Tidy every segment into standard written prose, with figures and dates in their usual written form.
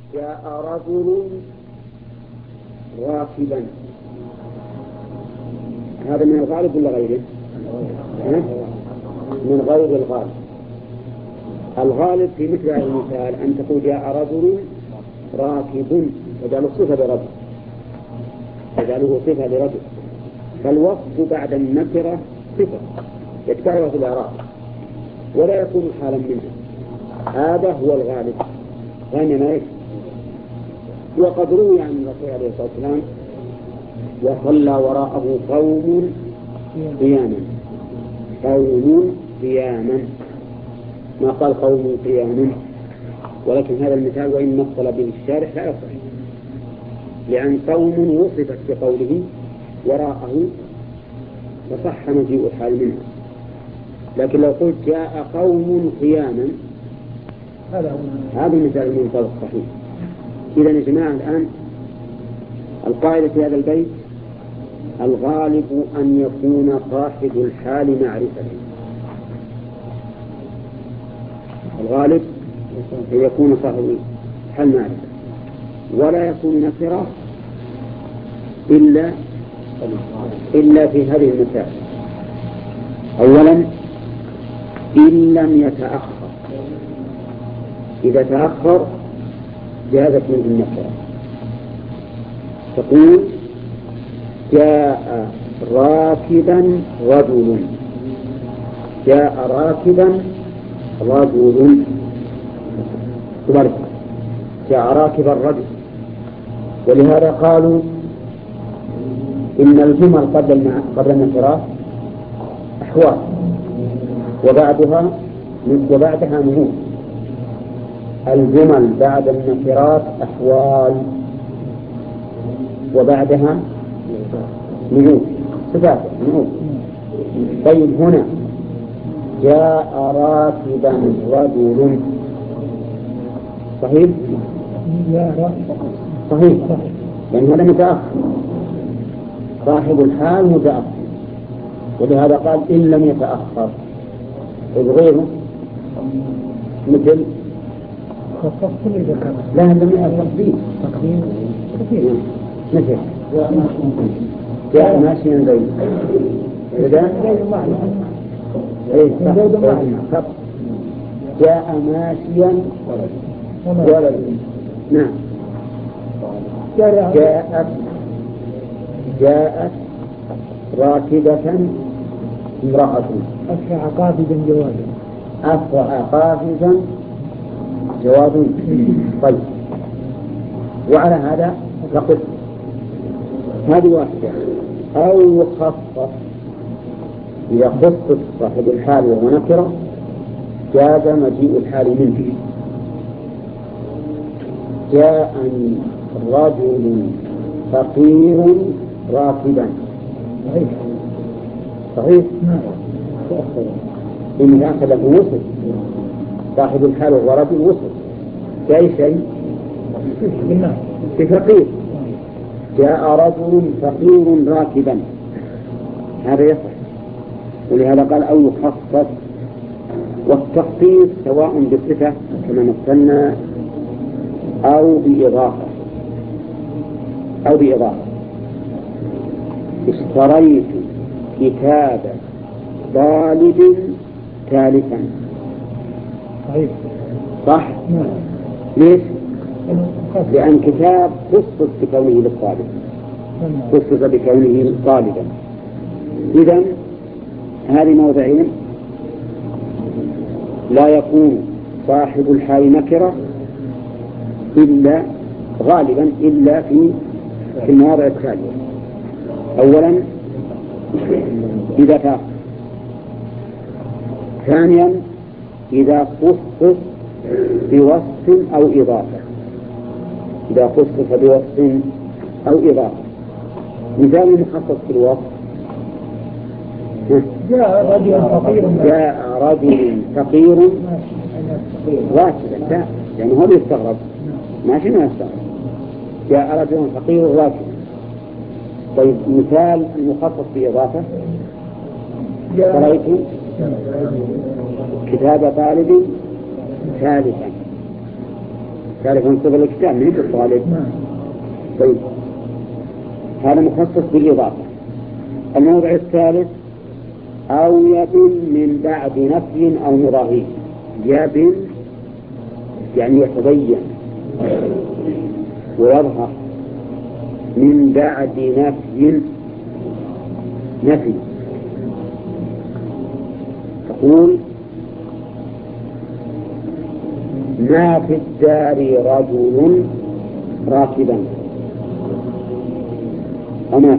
جاء رجل راكبا، هذا من الغالب ولا غيره؟ من غير الغالب. الغالب في مثل هذا المثال أن تقول جاء رجل راكب، تجعله صفة لرجل، تجعله صفة لرجل، فالوصف بعد النكرة صفة يتبعها في الإعراب ولا يكون حالا منها. هذا هو الغالب غير ما يكفي. وقد روي عن الرسول عليه الصلاة والسلام وصلى وراءه قوم قياما، قوم قياما، ما قال قوم قياما، ولكن هذا المثال وإن مثل به الشارح لا يصح، لأن قوم وصفت بقوله وراءه فصح مجيء الحال منها. لكن لو قلت جاء قوم قياما هذا مثال المنطبق الصحيح. إذا يا جماعة الآن القاعدة في هذا البيت الغالب أن يكون صاحب الحال معرفة، الغالب أن يكون صاحب الحال معرفة، ولا يكون نكرة إلا في هذه المسائل. أولا إن لم يتأخر، إذا تأخر جازت منه النكرة. تقول جاء راكبا رجل، جاء راكبا رجل، جاء راكبا رجل. ولهذا قالوا إن الجمل قبل النكرات أحوال وبعدها نعوت. الجمل بعد النكرات أحوال وبعدها نعوت، صفات نعوت. طيب هنا جاء راكبا رجل، صحيح؟ صحيح، لأن هذا متأخر، صاحب الحال متأخر، ولهذا قال إن لم يتأخر. غيره مثل لا لم يتأخر مثل جاء ماشيا زيد، جاء ماشيا ولد، نعم. جاءت راكبة امرأة، أسرع قافزا جوادا، أسرع قافزا جواد. طيب، وعلى هذا نقول هذه واحدة. أو يخصص، إذا خصص صاحب الحال وهو نكرة جاز مجيء الحال منه. جاءني رجل فقير راكبا، صحيح؟ إن أخذ له وصف، صاحب الحال وهو رجل وصف بأي شيء؟ في فقير. جاء رجل فقير راكبا، هذا يصح. ولهذا قال أو يخصص. والتخصيص سواء بصفة كما مثلنا أو بإضافة. اشتريت كتاب طالب ثالثا، صح؟ ليش؟ لأن كتاب خصص بكونه للطالب، خصص بكونه طالبا. إذن هذه موضعين لا يكون صاحب الحال نكرة إلا غالبا إلا في المواضع التالية. أولا إذا تأخر، ثانيا إذا خصص بوصف أو إضافة، إذا خصص بوصف أو إضافة. مثال مخصص بالوصف جاء رجل فقير راكبا، يعني هو يستغرب، ماشي ما يستغرب. جاء رجل فقير راكبا. طيب مثال المخصص بإضافة اشتريت كتاب طالب ثالثا، تعرف من قبل الكتاب من الطالب. طيب هذا مخصص بالإضافة. الموضع الثالث أو يبن من بعد نفي أو مضاهي. يبن يعني يتبين ويظهر من بعد نفي تقول ما في الدار رجل راكبا أما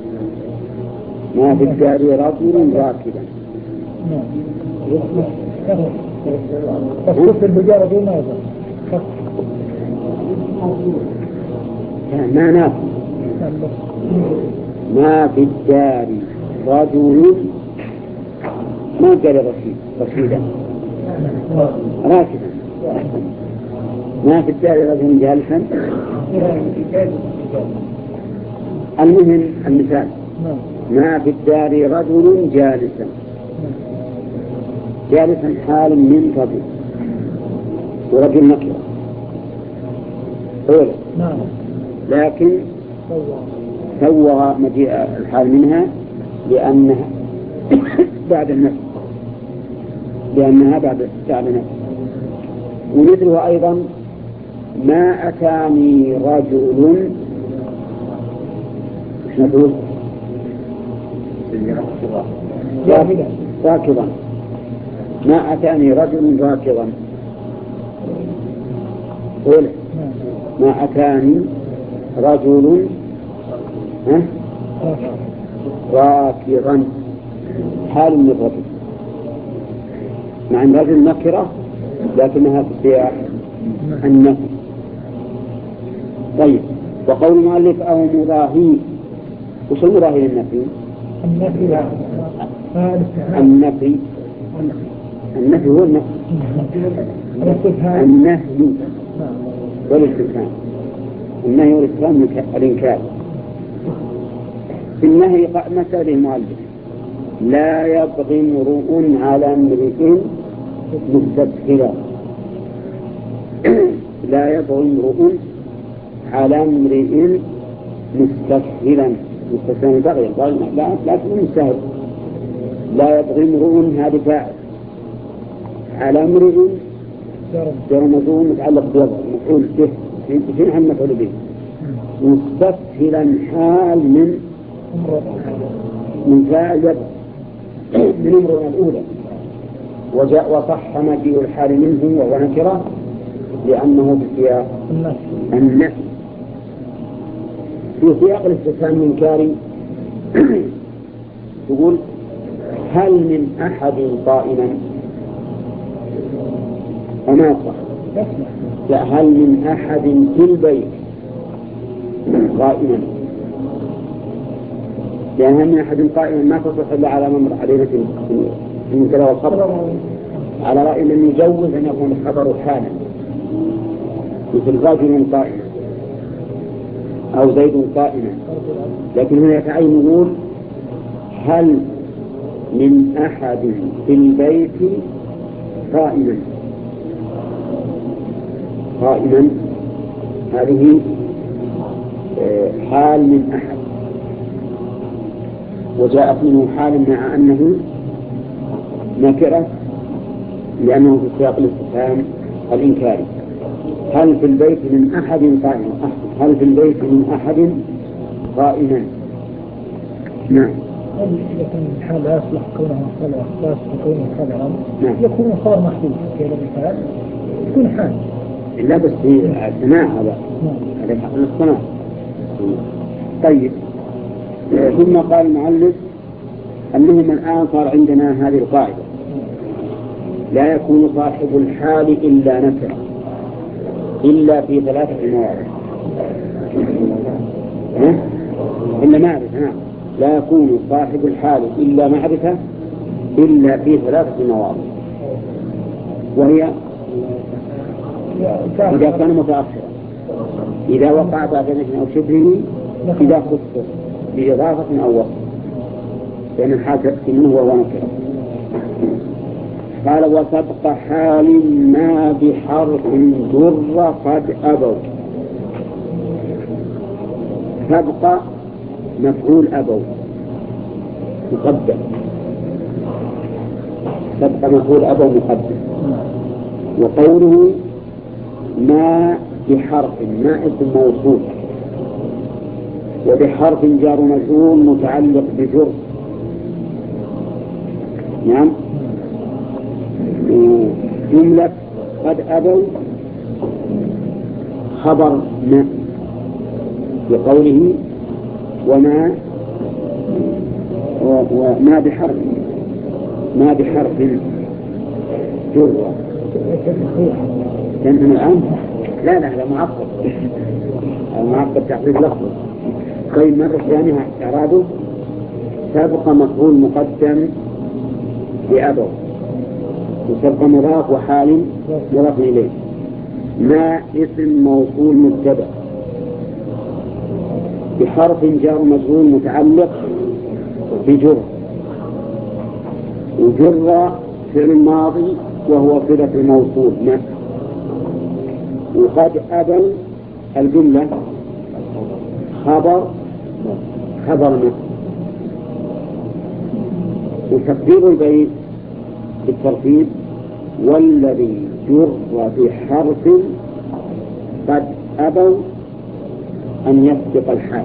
ما في الدار رجل راكبا تخص البجارة دون هذا ما نافي ما في الدار رجل ما قال رشيدا راكبا ما في الدار رجل جالسا. المهم المثال ما في الدار رجل جالسا حال من رجل ورجل نكرة أولا لكن سوى مجيء الحال منها لأنها بعد النفي بعد النفي. ومثله أيضا ما أتاني رجل ايش نقول راكضا ما أتاني رجل راكضا قول ما أتاني رجل راكضا حال من الرجل مع أن رجل نكرة لكنها في سياق النفي. طيب وقول المؤلف أو مضاهي وش المضاهي للنفي؟ النفي هو النفي والاستفهام. النهي والاستفهام الإنكار. في النهي مسألة المؤلف لا يبغي امرؤ على امرئ مستسهلا لا يبغي امرؤ على امرئ مستسهلا بغيا لا تكون مستهل. لا يبغي امرؤ هذه فاعل على امرئ جر مجرور متعلق بوضع مفعول به في عن مفعول به مستسهلا حال من فاعل يبغي من امرؤ الأولى. وجاء وصح مجيء الحال منه وهو نكرة لأنه بسياق النفي. في سياق الاستفهام الإنكاري تقول هل من أحد قائما وما صح لا هل من أحد في البيت قائما لأن هل من أحد قائما ما تصح إلا على ممر علينا في المثال والخبر على رأي من يجوز أن يكون الخبر حالا مثل رجل قائما أو زيد قائما. لكن هنا يتعين نقول هل من أحد في البيت قائما هذه حال من أحد وجاءت منه حال مع أنه نكرة لأنه في سياق الاستفهام الإنكاري. هل في البيت من أحد قائما هل في البيت من أحد قائما. نعم. هل يكون الحال لا يصلح كونه خبرا لا يصلح كونه خبرا يكون خبر محدود كذا مثال يكون حال لا بس في الثناء هذا حق الثناء. طيب ثم قال المؤلف أنهم الآن صار عندنا هذه القاعدة لا يكون صاحب الحال إلا نكرة إلا في 3 مواضع إلا معرفة. نعم لا يكون صاحب الحال إلا معرفة إلا في 3 مواضع وهي إذا كان متأخرا إذا وقع بعد نفي أو شبهه إذا خصص بإضافة أو وصف لأن الحال تأتي منه وهو نكرة. قال وسبق حال ما بحرف جر قد أبوا. سبق مفعول أبوا مقدم، سبق مفعول أبوا مقدم. وقوله ما بحرف ما اسم موصول، وبحرف جار مجرور متعلق بجر. نعم. جملة قد أبوا خبر ما بقوله وما بحرف جر. تنتهي الآن؟ لا معقد، المعقد تحديد لفظه. طيب مرة ثانية إعرابه سبق مفعول مقدم بأبوا، وسبق مضاف وحال مضاف إليه. ما اسم موصول مبتدأ بحرف جار مجرور متعلق بجر، وجر فعل ماضي وهو صلة الموصول ما. وقد أبوا الجملة خبر ما. وتقدير البيت بالترتيب والذي جر بحرف قد أبوا أن يسبق الحال،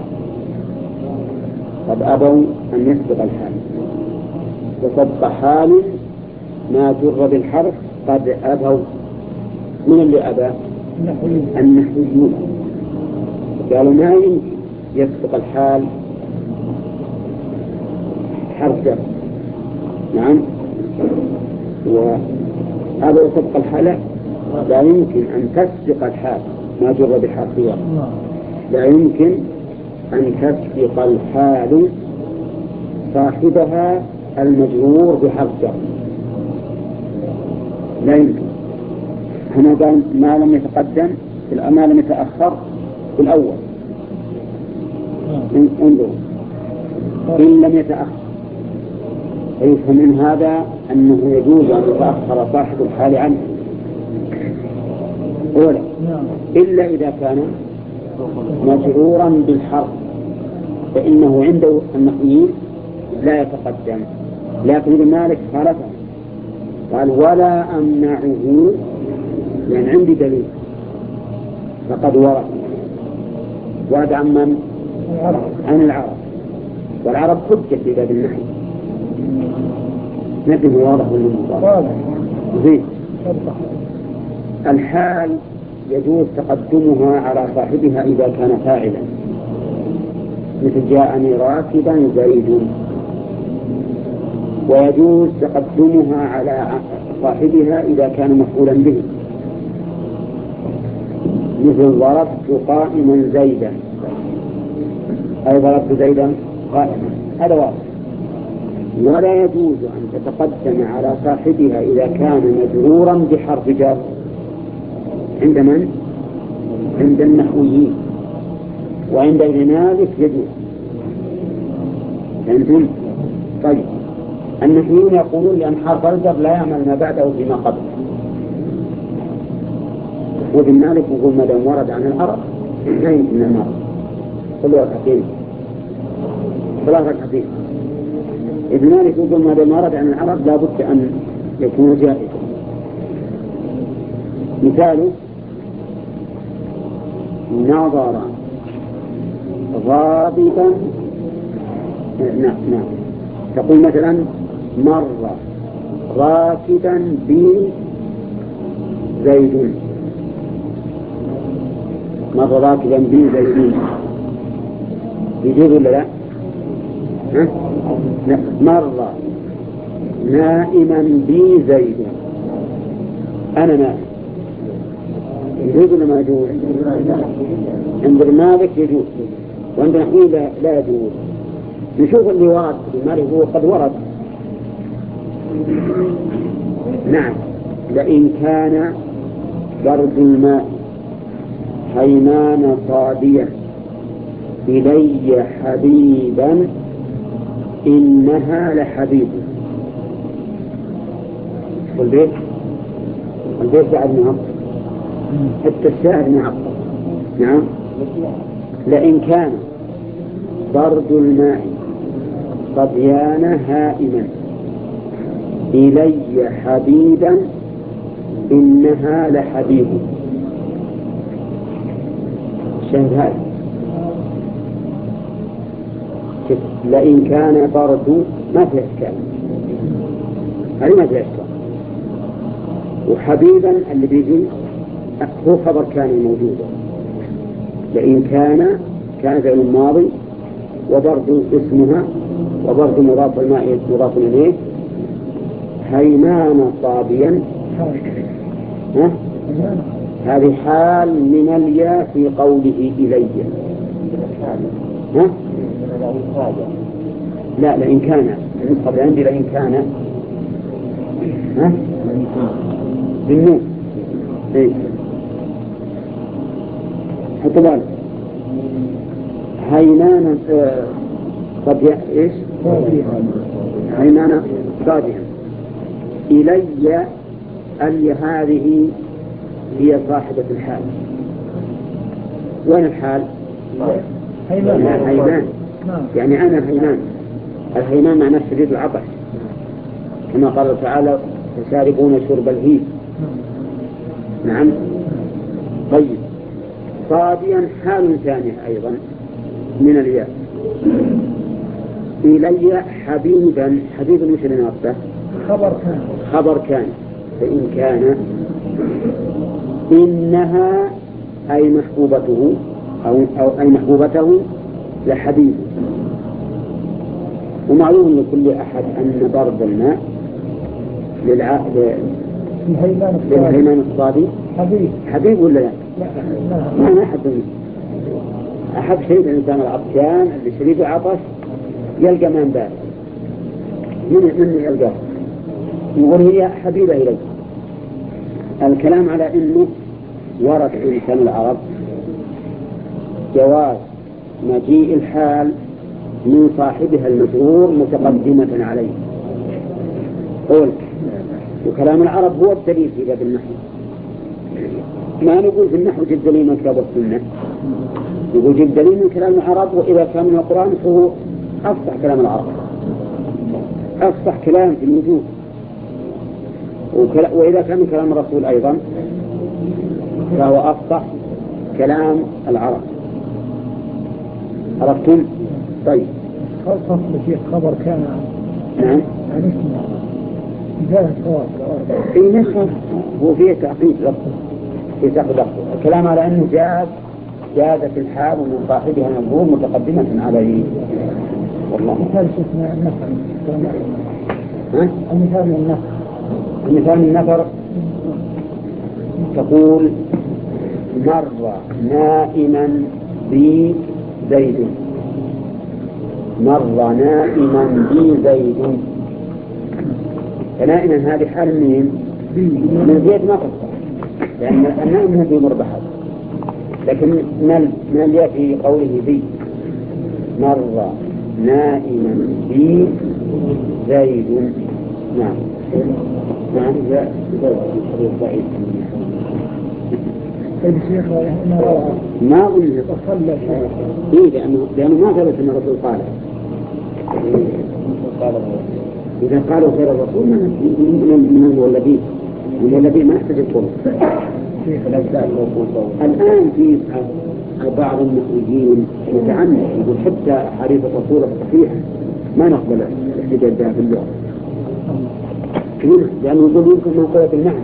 قد أبوا أن يسبق الحال. وسبق حال ما جر بالحرف قد أبوا. من اللي أبى؟ النحويون قالوا ما يمكن يسبق الحال حرف جر. نعم. وهذا سبق الحال لا يمكن أن تسبق الحال ما جر بحرف جر، لا يمكن أن تسبق الحال صاحبها المجرور بحرف جر، لا يمكن. هنا قال ما لم يتقدم ما لم يتأخر في الأول. انظروا إن لم يتأخر يفهم من هذا أنه يجوز أن يتأخر صاحب الحال عنه أولا، إلا إذا كان مجرورا بالحرف فإنه عنده النحويين لا يتقدم. لكن ابن مالك خالفه قال ولا أمنعه، يعني عندي دليل فقد ورد عن من؟ عن العرب، والعرب حجة في باب النحو. لكن هو واضح للمطالب. زين. الحال يجوز تقدمها على صاحبها إذا كان فاعلا، مثل جاءني راكبا زيد، ويجوز تقدمها على صاحبها إذا كان مفعولا به، مثل ضربت قائما زيدا، أي ضربت زيدا قائما، هذا واضح. ولا يجوز أن تتقدم على صاحبها إذا كان مجرورا بحرف جر. عند من؟ عند النحويين. وعند ابن مالك يجوز. فهمتم؟ طيب النحويون يقولون لأن حرف الجر لا يعمل ما بعده فيما قبل، وابن مالك يقول ما دام ورد عن العرب لا يمكن المرض. صلوا ركعتين ثلاث ركعتين. ابن مالك يقول ما دام ورد عن العرب لا بد أن يكون جائزا. مثاله نظر غاضبا. نعم. تقول مثلا مر راكبا بي زيد، مر راكبا بي زيد يجوز ولا لا؟ مر نائما بي زيد، أنا نائم، يجوز ولا ما يجوز؟ عند مالك يجوز، وعند نحوي لا يجوز. نشوف اللي ورد في مالك هو قد ورد. نعم. لئن كان برد الماء حيمان صاديا إلي حبيبا إنها لحبيب. والبيت بعد معطل، حتى الشاهد معطل. نعم. لئن كان برد الماء صبيان هائما إلي حبيبا إنها لحبيب. الشاهد هذا لئن كان برد ما في إشكال، هذه ما في إشكال. وحبيبا اللي بيجي هو خبر كان موجود. لئن كان فعل ماضي وبرد اسمها وبرد مضاف الماء مضاف إليه هيمان صابيا. هذه حال من الياء في قوله إلي. لا لئن كان النسخة عندي لئن كان بالنون. حتى بالك هيمان صبيا إيش هيمان صابيا إلي ألي هذه هي صاحبة الحال. وين الحال؟ هيمان. يعني أنا الهيمان. الهيمان معناه شديد العطش كما قال تعالى يشاربون شرب الهيم. نعم. طيب صاديا حال ثانية أيضا من الياء. إلي حبيبا. حبيبا مش لنصه خبر كان. فإن كان إنها أي محبوبته أو أي محبوبته لحبيب. ومعلوم لكل أحد أن ضرب الماء للهيمان الصادي حبيب ولا لا؟ ما أحب شيء الإنسان العطشان اللي شديد العطش يلقى ماء بارد. من يلقاه يقول هي حبيبة إليه. الكلام على إنه ورد في لسان العرب جواز مجيء الحال من صاحبها المجرور متقدمة عليه. قول وكلام العرب هو الدليل في باب النحو. ما نقول في النحو جد دليل من كتاب السنة، يقول جد دليل من كلام العرب. وإذا كان من القرآن فهو أفصح كلام العرب، أفصح كلام في الوجود. وإذا كان من كلام الرسول أيضا فهو أفصح كلام العرب. عرفتم؟ طيب فصل في خبر كان. نعم. يعني اسمه إجازة صواب في نسخة هو فيه تعقيد لفظ في تعقيد لفظ. الكلام على أنه جازت الحال ومن صاحبها المنظور متقدمة عليه. والله مثال اسمه النفر. المثال من النفر. المثال من النفر تقول مر نائما بي زيد. مر نائما بي زيد. فنائما هذه حال من زيد ما تصح لأن النائم هو بمر بحر. لكن من الياء في قوله بي مر نائما بي زيد. نعم. نعم. ما أقول لأنه ما ثبت أن الرسول قال. إذا قالوا غير الرسول من الولدين ما يحتاج القرآن. الآن في بعض المخرجين متعنت يقول حتى حديث الرسول الصحيح ما نقبل الاحتجاج بها في اللغة لأنه يقول يمكن منقولة بالمعنى.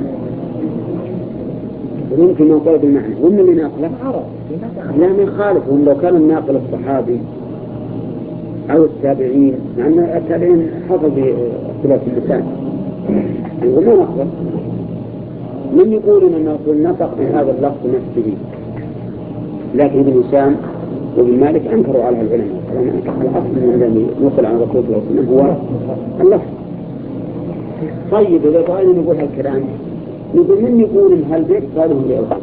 وممكن منقولة بالمعنى. ومن اللي ناقله لا من خالفهم لو كان الناقل الصحابي أو التابعين، مع أن التابعين حفظ باختلاف اللسان يقول ما نقبل. من يقول أن الرسول نطق بهذا اللفظ نفسه. لكن ابن هشام وابن مالك أنكروا على العلماء. الأصل من الذي نقل عن الرسول صلى الله عليه وسلم هو اللفظ. طيب إذا رأينا نقول هالكلام نقول من يقول إن هالبيت قالوا لأوضاع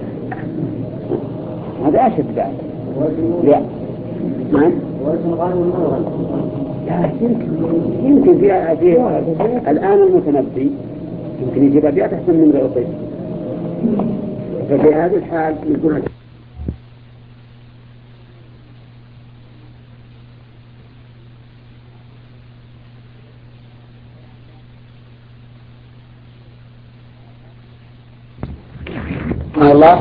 هذا أشد بعد. لا نعم. لا يمكن في الآن المتنبي يمكن يجيب أبيات أحسن من غير صيد. ففي هذه الحال يكون الله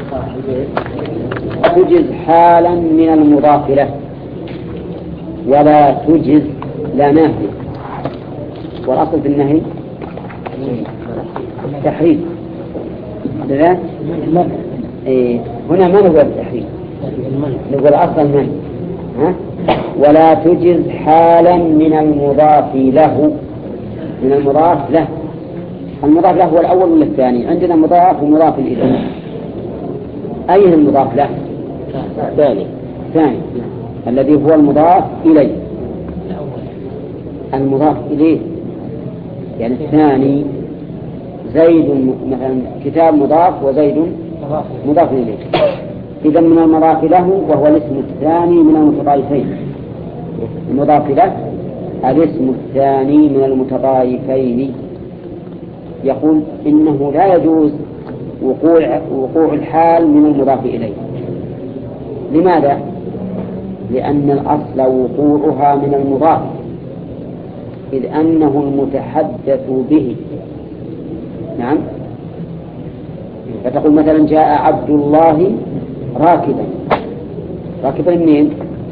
تجز حالا من المضاف له ولا تجز لا نافية. والأصل في النهي تحريم. هنا ما نقول التحريم، نقول أصل النهي. ولا تجز حالا من المضاف له. من المضاف له، المضاف له هو الأول ولا الثاني؟ عندنا مضاف ومضاف إليه. أي المضاف له؟ ثاني الذي هو المضاف إليه. المضاف إليه يعني الثاني. زيد مثلا كتاب مضاف وزيد مضاف إليه. إذا من المضاف له وهو الاسم الثاني من المتضايفين. المضاف له الاسم الثاني من المتضايفين. يقول إنه لا يجوز وقوع الحال من المضاف إليه. لماذا؟ لأن الأصل وقوعها من المضاف، إذ أنه المتحدث به. نعم. فتقول مثلا جاء عبد الله راكبا. راكبا منين؟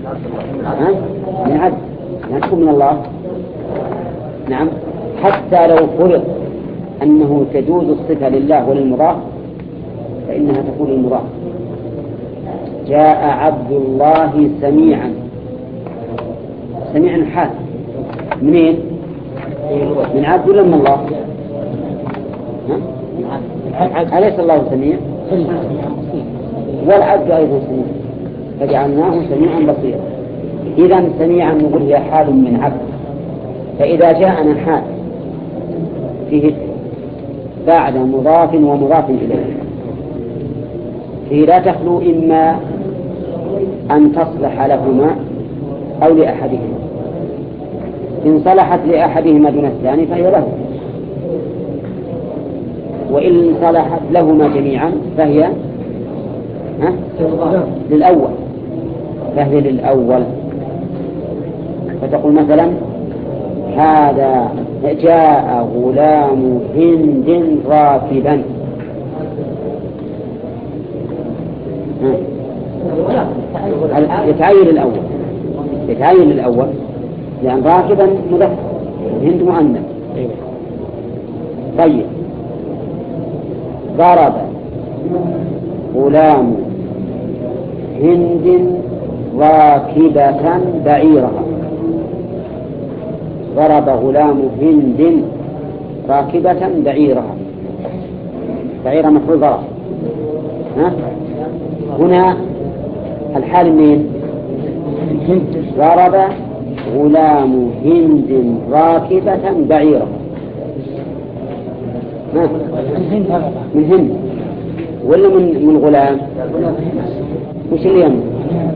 من عبد، لا تكون من الله. نعم. حتى لو فرض أنه تجوز الصفة لله وللمضاف فإنها تكون المضاف. جاء عبد الله سميعا. سميعا حال منين؟ من عبد ولا من الله؟ أليس الله سميع؟ والعبد أيضا سميع، فجعلناه سميعا بصيرا. إذا سميعا نقول هي حال من عبد. فإذا جاءنا حال فيه بعد مضاف ومضاف إليه فيه لا تخلو إما أن تصلح لهما أو لأحدهما. إن صلحت لأحدهما دون الثاني فهي له، وإن صلحت لهما جميعا فهي للأول. فهي للأول. فتقول مثلا هذا جاء غلام هند راكبا. يتعين الأول لأن راكبا مذكر وهند مؤنث. طيب ضرب غلام هند راكبة بعيرها. ضرب غلام هند راكبة بعيرها. بعيرها مفعول ضرب. هنا الحال منين؟ ضرب غلام هند راكبة بعيرها. من هند ولا من غلام؟ وش اللي يمنع؟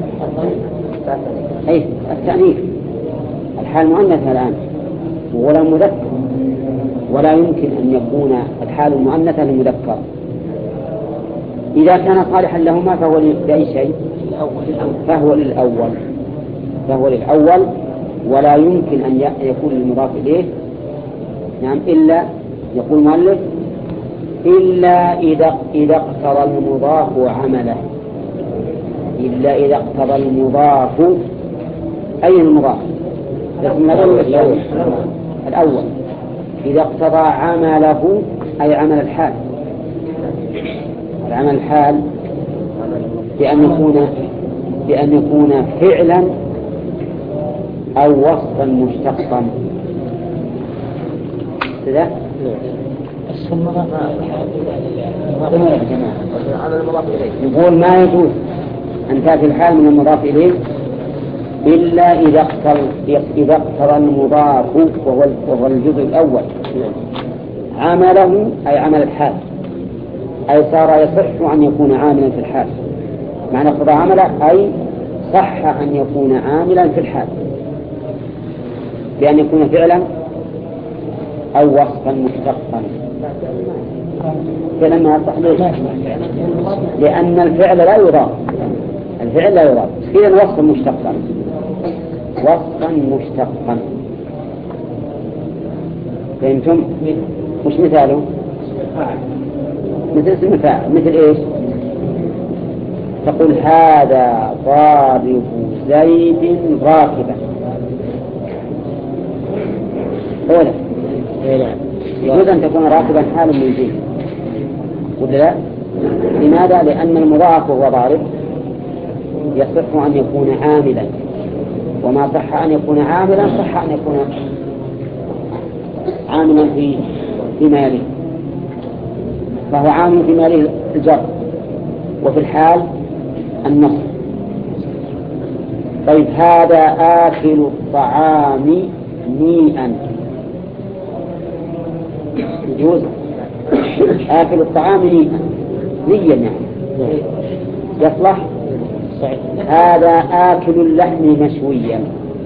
أي التأنيث. الحال مؤنثة الآن وغلام مذكر، ولا يمكن أن يكون الحال المؤنثة للمذكر. إذا كان صالحا لهما فهو لأي شيء؟ فهو للأول ولا يمكن أن يكون المضاف إليه. نعم. إلا يقول المؤلف إلا إذا اقتضى المضاف عمله. إلا إذا اقتضى المضاف. أي المضاف؟ الأول. إذا اقتضى عمله أي عمل الحال. العمل الحال بأن يكون فعلا أو وصفا مشتقا. كذا يقول ما يجوز أن تأتي الحال من المضاف إليه إلا إذا اقتضى المضاف وهو الجزء الأول عمله أي عمل الحال، أي صار يصح أن يكون عاملا في الحال. معنى اقتضى عمله أي صح أن يكون عاملا في الحال بأن يكون فعلا أو وصفا مشتقا. فعل ما يصح ليش؟ لأن الفعل لا يضاف. الفعل لا يضاف. إذن وصفا مشتقا. وصفا مشتقا. فهمتم؟ مش مثاله؟ مثل اسم الفاعل. مثل إيش؟ تقول هذا ضارب زيد راكبا. أولا يجوز أن تكون راكبا حالا من زيد ولا لا؟ لماذا؟ لأن المضاف وهو ضارب يصح أن يكون عاملا، وما صح أن يكون عاملا صح أن يكون عاملا في ماله، فهو عامل في ماله الجر، وفي الحال النصر. طيب هذا آكل الطعام نيئا. يجوز آكل الطعام نيئا يعني يصلح. هذا آكل اللحم مشويا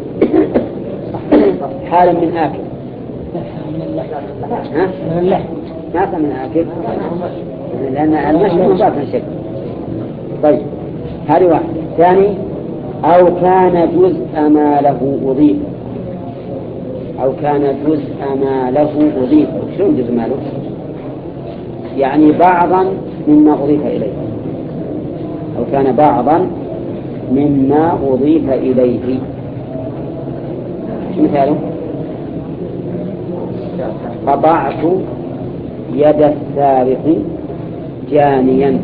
حالا من آكل. من اللحم ما من آكل لأن المشوي مضاف شكل. طيب هذه واحدة. ثاني أو كان جزء ما له أضيف. أو كان جزء ما له أضيف. شلون جزء ما له؟ يعني بعضا مما أضيف إليه. أو كان بعضا مما أضيف إليه. شو مثاله؟ قطعت يد السارق جانيا.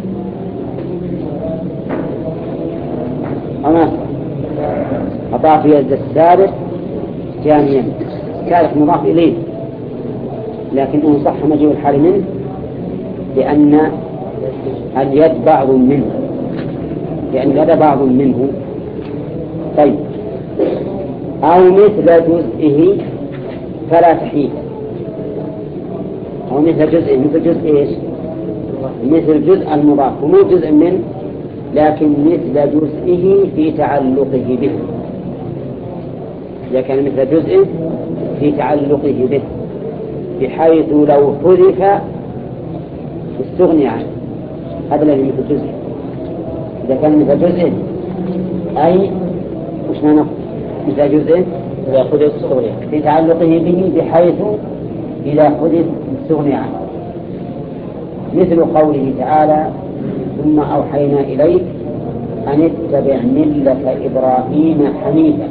أما قطعت يد السارق جانيا. السارق مضاف إليه، لكن إن صح مجيء الحال منه لأن اليد بعض منه، لأن اليد بعض منه. طيب أو مثل جزئه فلا تحيل. أو مثل جزء. مثل جزء إيش؟ مثل جزء المضاف ومو جزء منه، لكن مثل جزئه في تعلقه به. إذا كان مثل جزء في تعلقه به بحيث لو حذف استغني عنه. هذا الذي مثل جزء. إذا كان مثل جزء أي وش معنى مثل جزء؟ إذا حذف استغني في تعلقه به بحيث إذا حذف استغني عنه. مثل قوله تعالى ثم أوحينا إليك أن اتبع ملة إبراهيم حنيفا.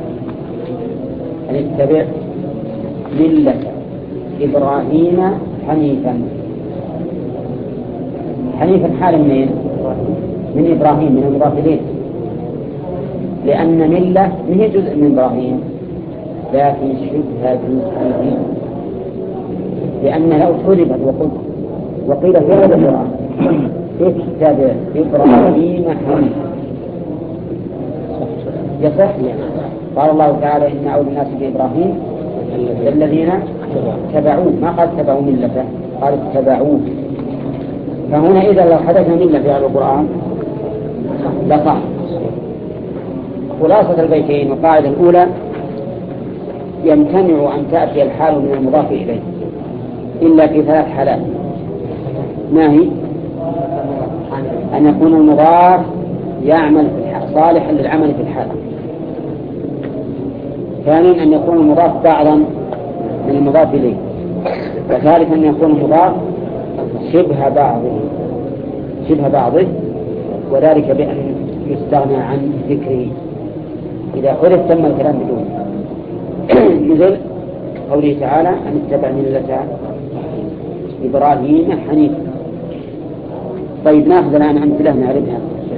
أن اتبع ملة إبراهيم حنيفا. حنيفا حال منين؟ من إبراهيم، من المضاف إليه، لأن ملة من هي جزء من إبراهيم لكن شبه جزءه، لأن لو حذفت وقيل في هذا القرآن اتبع إبراهيم حنيفا يصح. قال الله تعالى إن أولى الناس بإبراهيم الذين تبعوه، ما قال تبعوا ملته، قال اتبعوه. فهنا إذا لو حدثنا ملة في هذا القرآن لصح. خلاصة البيتين والقاعدة الأولى يمتنع أن تأتي الحال من المضاف إليه إلا في ثلاث حالات. ما هي؟ أن يكون المضاف يعمل صالحا للعمل في الحال. ثانيا أن يكون المضاف بعضا من المضاف إليه. وثالثا أن يكون المضاف شبه بعضه وذلك بأن يستغنى عن ذكره. إذا حذف تم الكلام بدونه. مثل قوله تعالى أن اتبع ملة إبراهيم حنيفا. طيب نأخذ الآن أمثلة نعرفها.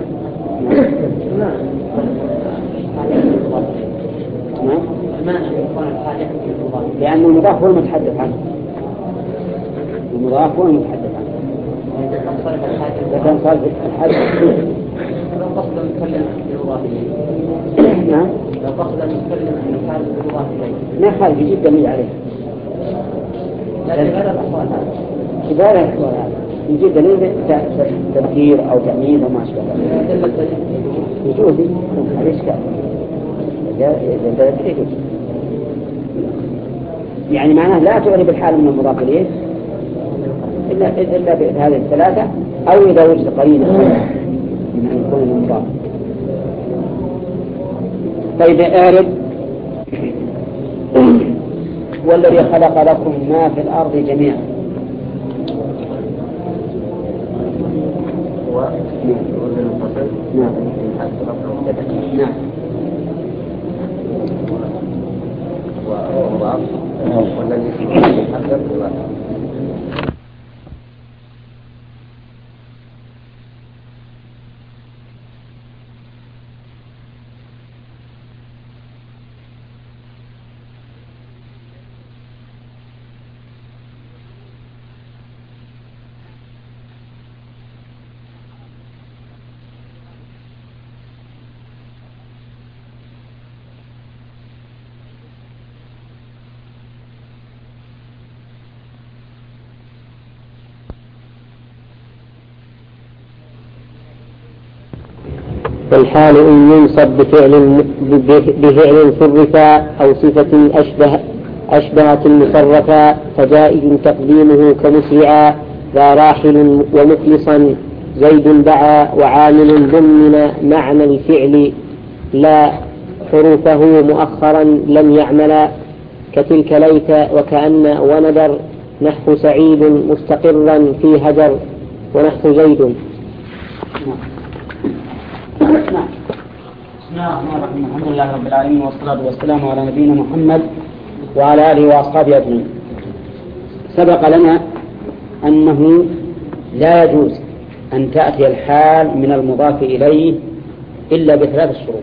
لأن المضاف هو المتحدث عنه. المضاف هو المتحدث عنه. إذا كان صالح الحدث لو قصد المتكلم بالمضاف إليه. نعم. لو قصد المتكلم بالمضاف إليه. ما خالف يجيب دليل عليه. لكن غير الأحوال هذا. كبار الأحوال هذا يجيب دليل تذكير أو تأمين أو ما أشبه ذلك. يجوز هذا إشكال. يعني معناه لا تعرف الحال من المضاف إليه إلا بهذه الثلاثة، أو إذا وجد قرينة من أن يكون مضاف. طيب اعرف والذي خلق لكم ما في الأرض جميعا. نعم. والذي يحقق والحال إن ينصب بفعل صرفا أو صفة أشبهت مصرفا فجائز تقديمه كمسرعا ذا راحل ومخلصا زيد دعا وعامل ضمن معنى الفعل لا حروفه مؤخرا لم يعملا كتلك ليت وكأن وندر نحو سعيد مستقرا في هجر ونحو زيد. بسم الله الرحمن الرحيم. الحمد لله رب العالمين والصلاة والسلام على نبينا محمد وعلى آله وأصحابه أجمعين. سبق لنا أنه لا يجوز أن تأتي الحال من المضاف إليه إلا بثلاث شروط: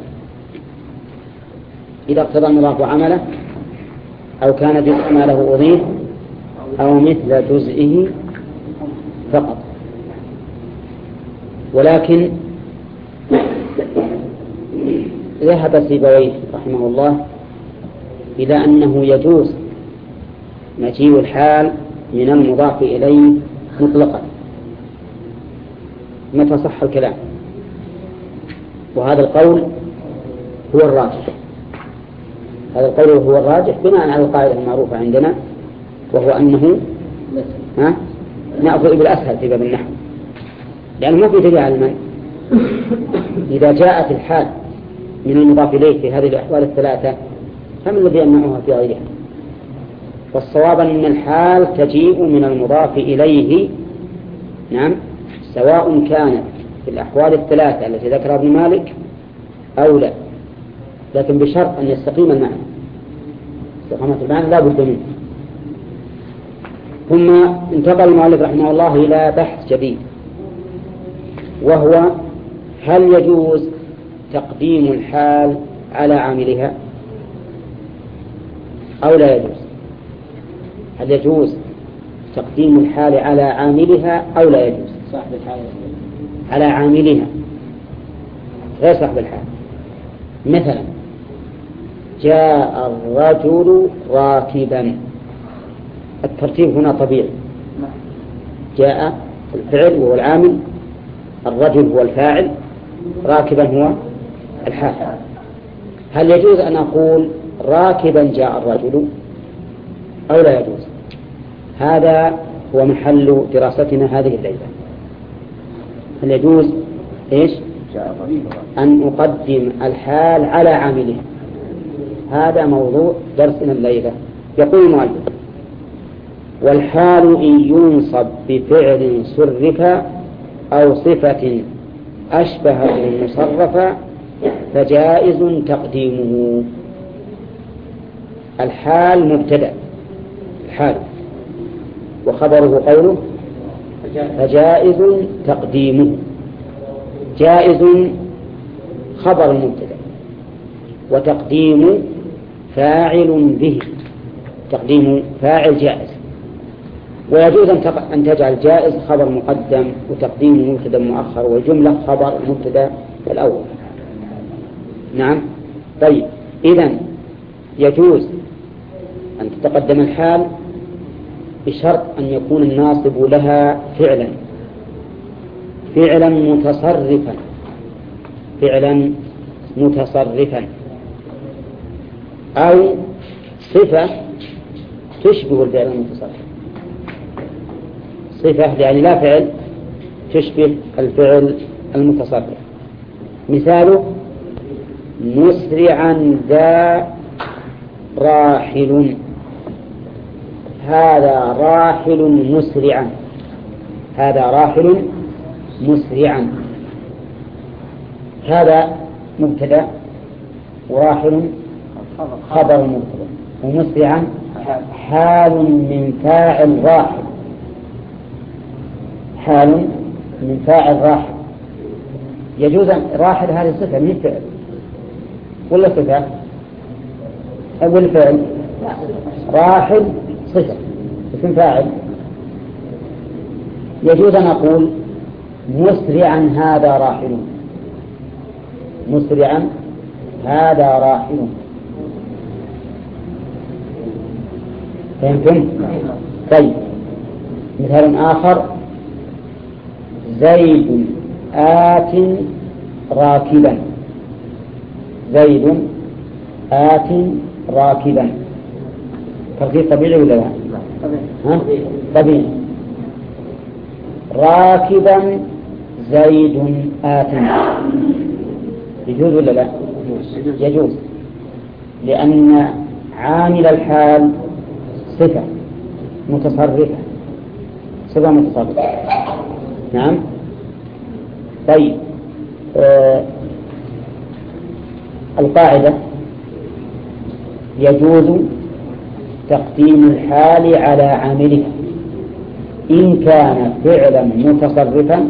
إذا اقتضى المضاف عمله، أو كان جزء ما له أضيف، أو مثل جزئه فقط. ولكن ذهب سيبويه رحمه الله إلى أنه يجوز مجيء الحال من المضاف إليه مطلقا متى صح الكلام، وهذا القول هو الراجح. هذا القول هو الراجح بناء على القاعدة المعروفة عندنا، وهو أنه نأخذ بالأسهل في باب النحو، لأنه ما في دليل على المنع. إذا جاءت الحال من المضاف إليه في هذه الأحوال الثلاثة فمن الذي يمنعها في غيرها؟ والصواب أن الحال تجيء من المضاف إليه، نعم، سواء كانت في الأحوال الثلاثة التي ذكرها ابن مالك أو لا، لكن بشرط أن يستقيم المعنى. استقامة المعنى لا بد منه. ثم انتقل المؤلف رحمه الله إلى بحث جديد، وهو هل يجوز تقديم الحال على عاملها أو لا يجوز؟ هل يجوز تقديم الحال على عاملها أو لا يجوز؟ صاحب الحال على عاملها غير صاحب الحال. مثلا جاء الرجل راكبا، الترتيب هنا طبيعي، جاء الفعل وهو العامل، الرجل هو الفاعل، راكبا هو الحال. هل يجوز أن أقول راكبا جاء الرجل أو لا يجوز؟ هذا هو محل دراستنا هذه الليلة. هل يجوز إيش؟ أن أقدم الحال على عامله؟ هذا موضوع درسنا الليلة. يقول المؤلف: والحال إن ينصب بفعل صرف أو صفة أشبه المصرف فجائز تقديمه. الحال مبتدأ، الحال وخبره قوله فجائز تقديمه. جائز خبر المبتدأ، وتقديم فاعل به، تقديم فاعل جائز. ويجوز أن تجعل جائز خبر مقدم وتقديم مبتدأ مؤخر، والجملة خبر المبتدأ الأول. نعم. طيب، إذن يجوز أن تتقدم الحال بشرط أن يكون الناصب لها فعلا متصرفا أو صفة تشبه الفعل المتصرف. صفة يعني لا فعل تشبه الفعل المتصرف. مثاله مسرعا ذا راحل، هذا راحل مسرعا، هذا راحل مسرعا. هذا مبتدأ وراحل خبر مبتدأ، ومسرعا حال من فاعل راحل، حال من فاعل راحل. يجوز راحل هذه صفة من فعل ولا صفة؟ أول فعل راحل صفة اسم فاعل. يجوز أن أقول مسرعا هذا راحل، مسرعا هذا راحل. فهمتم؟ طيب مثال آخر زيد آت راكبا، زيد آت راكبا. تركيب طبيعي ولا لا؟ طبيعي. راكبا زيد آت، يجوز ولا لا؟ يجوز، لأن عامل الحال صفة متصرفة، صفة متصرفة. نعم. طيب القاعدة يجوز تقديم الحال على عامله إن كان فعلا متصرفا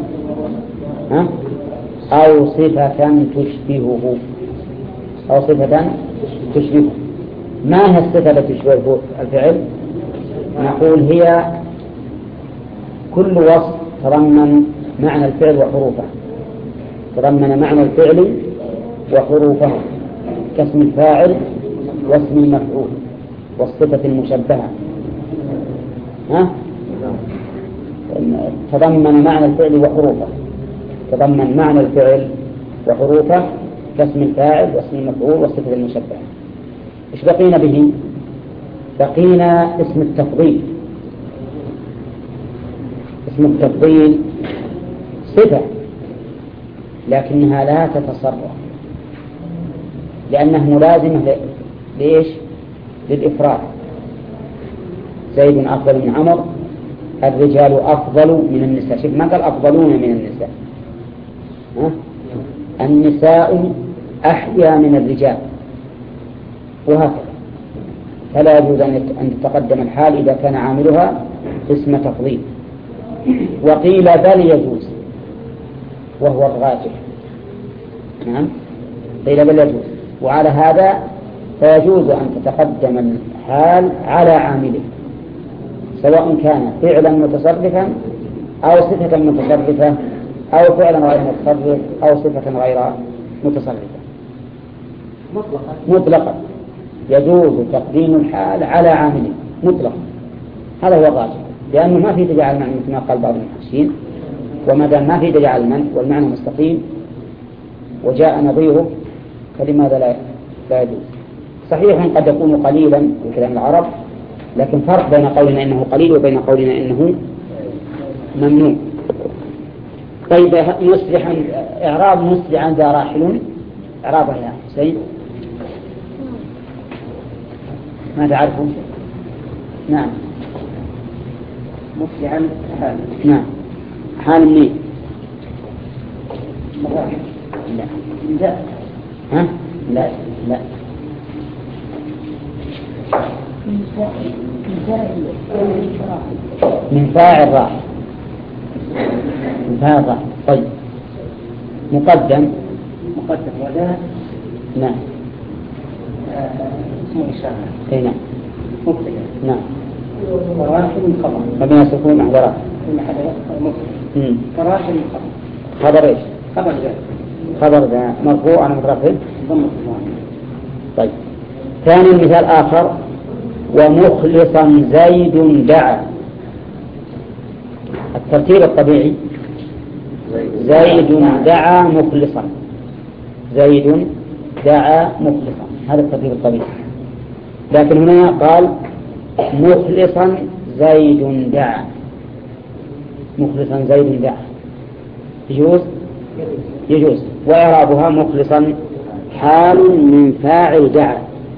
أو صفة تشبهه، أو صفة تشبهه. ما هي الصفة التي تشبه الفعل؟ نقول هي كل وصف تضمن معنى الفعل وحروفه، تضمن معنى الفعل وحروفه، كاسم الفاعل واسم المفعول والصفة المشبهة. تضمن معنى الفعل وحروفه، تضمن معنى الفعل وحروفه كاسم الفاعل واسم المفعول والصفة المشبهة. إيش بقينا به؟ بقينا اسم التفضيل. اسم التفضيل صفة لكنها لا تتصرف، لأنه ملازمة لإيش؟ للإفراد. زيد أفضل من عمر، الرجال أفضل من النساء. شوف ما قال أفضلون من النساء، النساء أحيا من الرجال، وهكذا. فلا يجوز أن تتقدم الحال إذا كان عاملها اسم تفضيل. وقيل بل يجوز وهو الراجح. نعم، قيل بل يجوز. وعلى هذا فيجوز أن تتقدم الحال على عامله سواء كان فعلا متصرفا أو صفة متصرفة أو فعلا غير متصرف أو صفة غير متصرفة مطلقا. يجوز تقديم الحال على عامله مطلقا. هذا هو الراجح، لأنه ما في تجعل المعنى مثل ما قال بعض المحشين، وما دام ما في تجعل المعنى والمعنى مستقيم وجاء نظيره فلماذا لا يجوز؟ صحيح قد يكون قليلا في كلام العرب، لكن فرق بين قولنا إنه قليل وبين قولنا إنه ممنوع. طيب مسرحا، إعراب مسرعا ذا راحل، إعرابها يا حسين ما تعرفوا؟ نعم. مسرعا حال. نعم. حال منين؟ لا. ها؟ لا لا. من فاعل راحل. من فاعل راحل. طيب مقدم وذا. نعم. اسمه إشارة. أي نعم. مبتدأ. نعم. وراحل خبر. مبني على السكون مع ضرر. وراحل خبر. خبر إيش؟ خبر ذا. خبر ذا مرفوع على مترفع. ضم. طيب ثاني مثال آخر ومخلصا زيد دعا. الترتيب الطبيعي زيد دعا مخلصا، زيد دعا مخلصا، هذا الترتيب الطبيعي. لكن هنا قال مخلصا زيد دعا، مخلصا زيد دعا يجوز. وإعرابها مخلصا حال من فاعل دعا،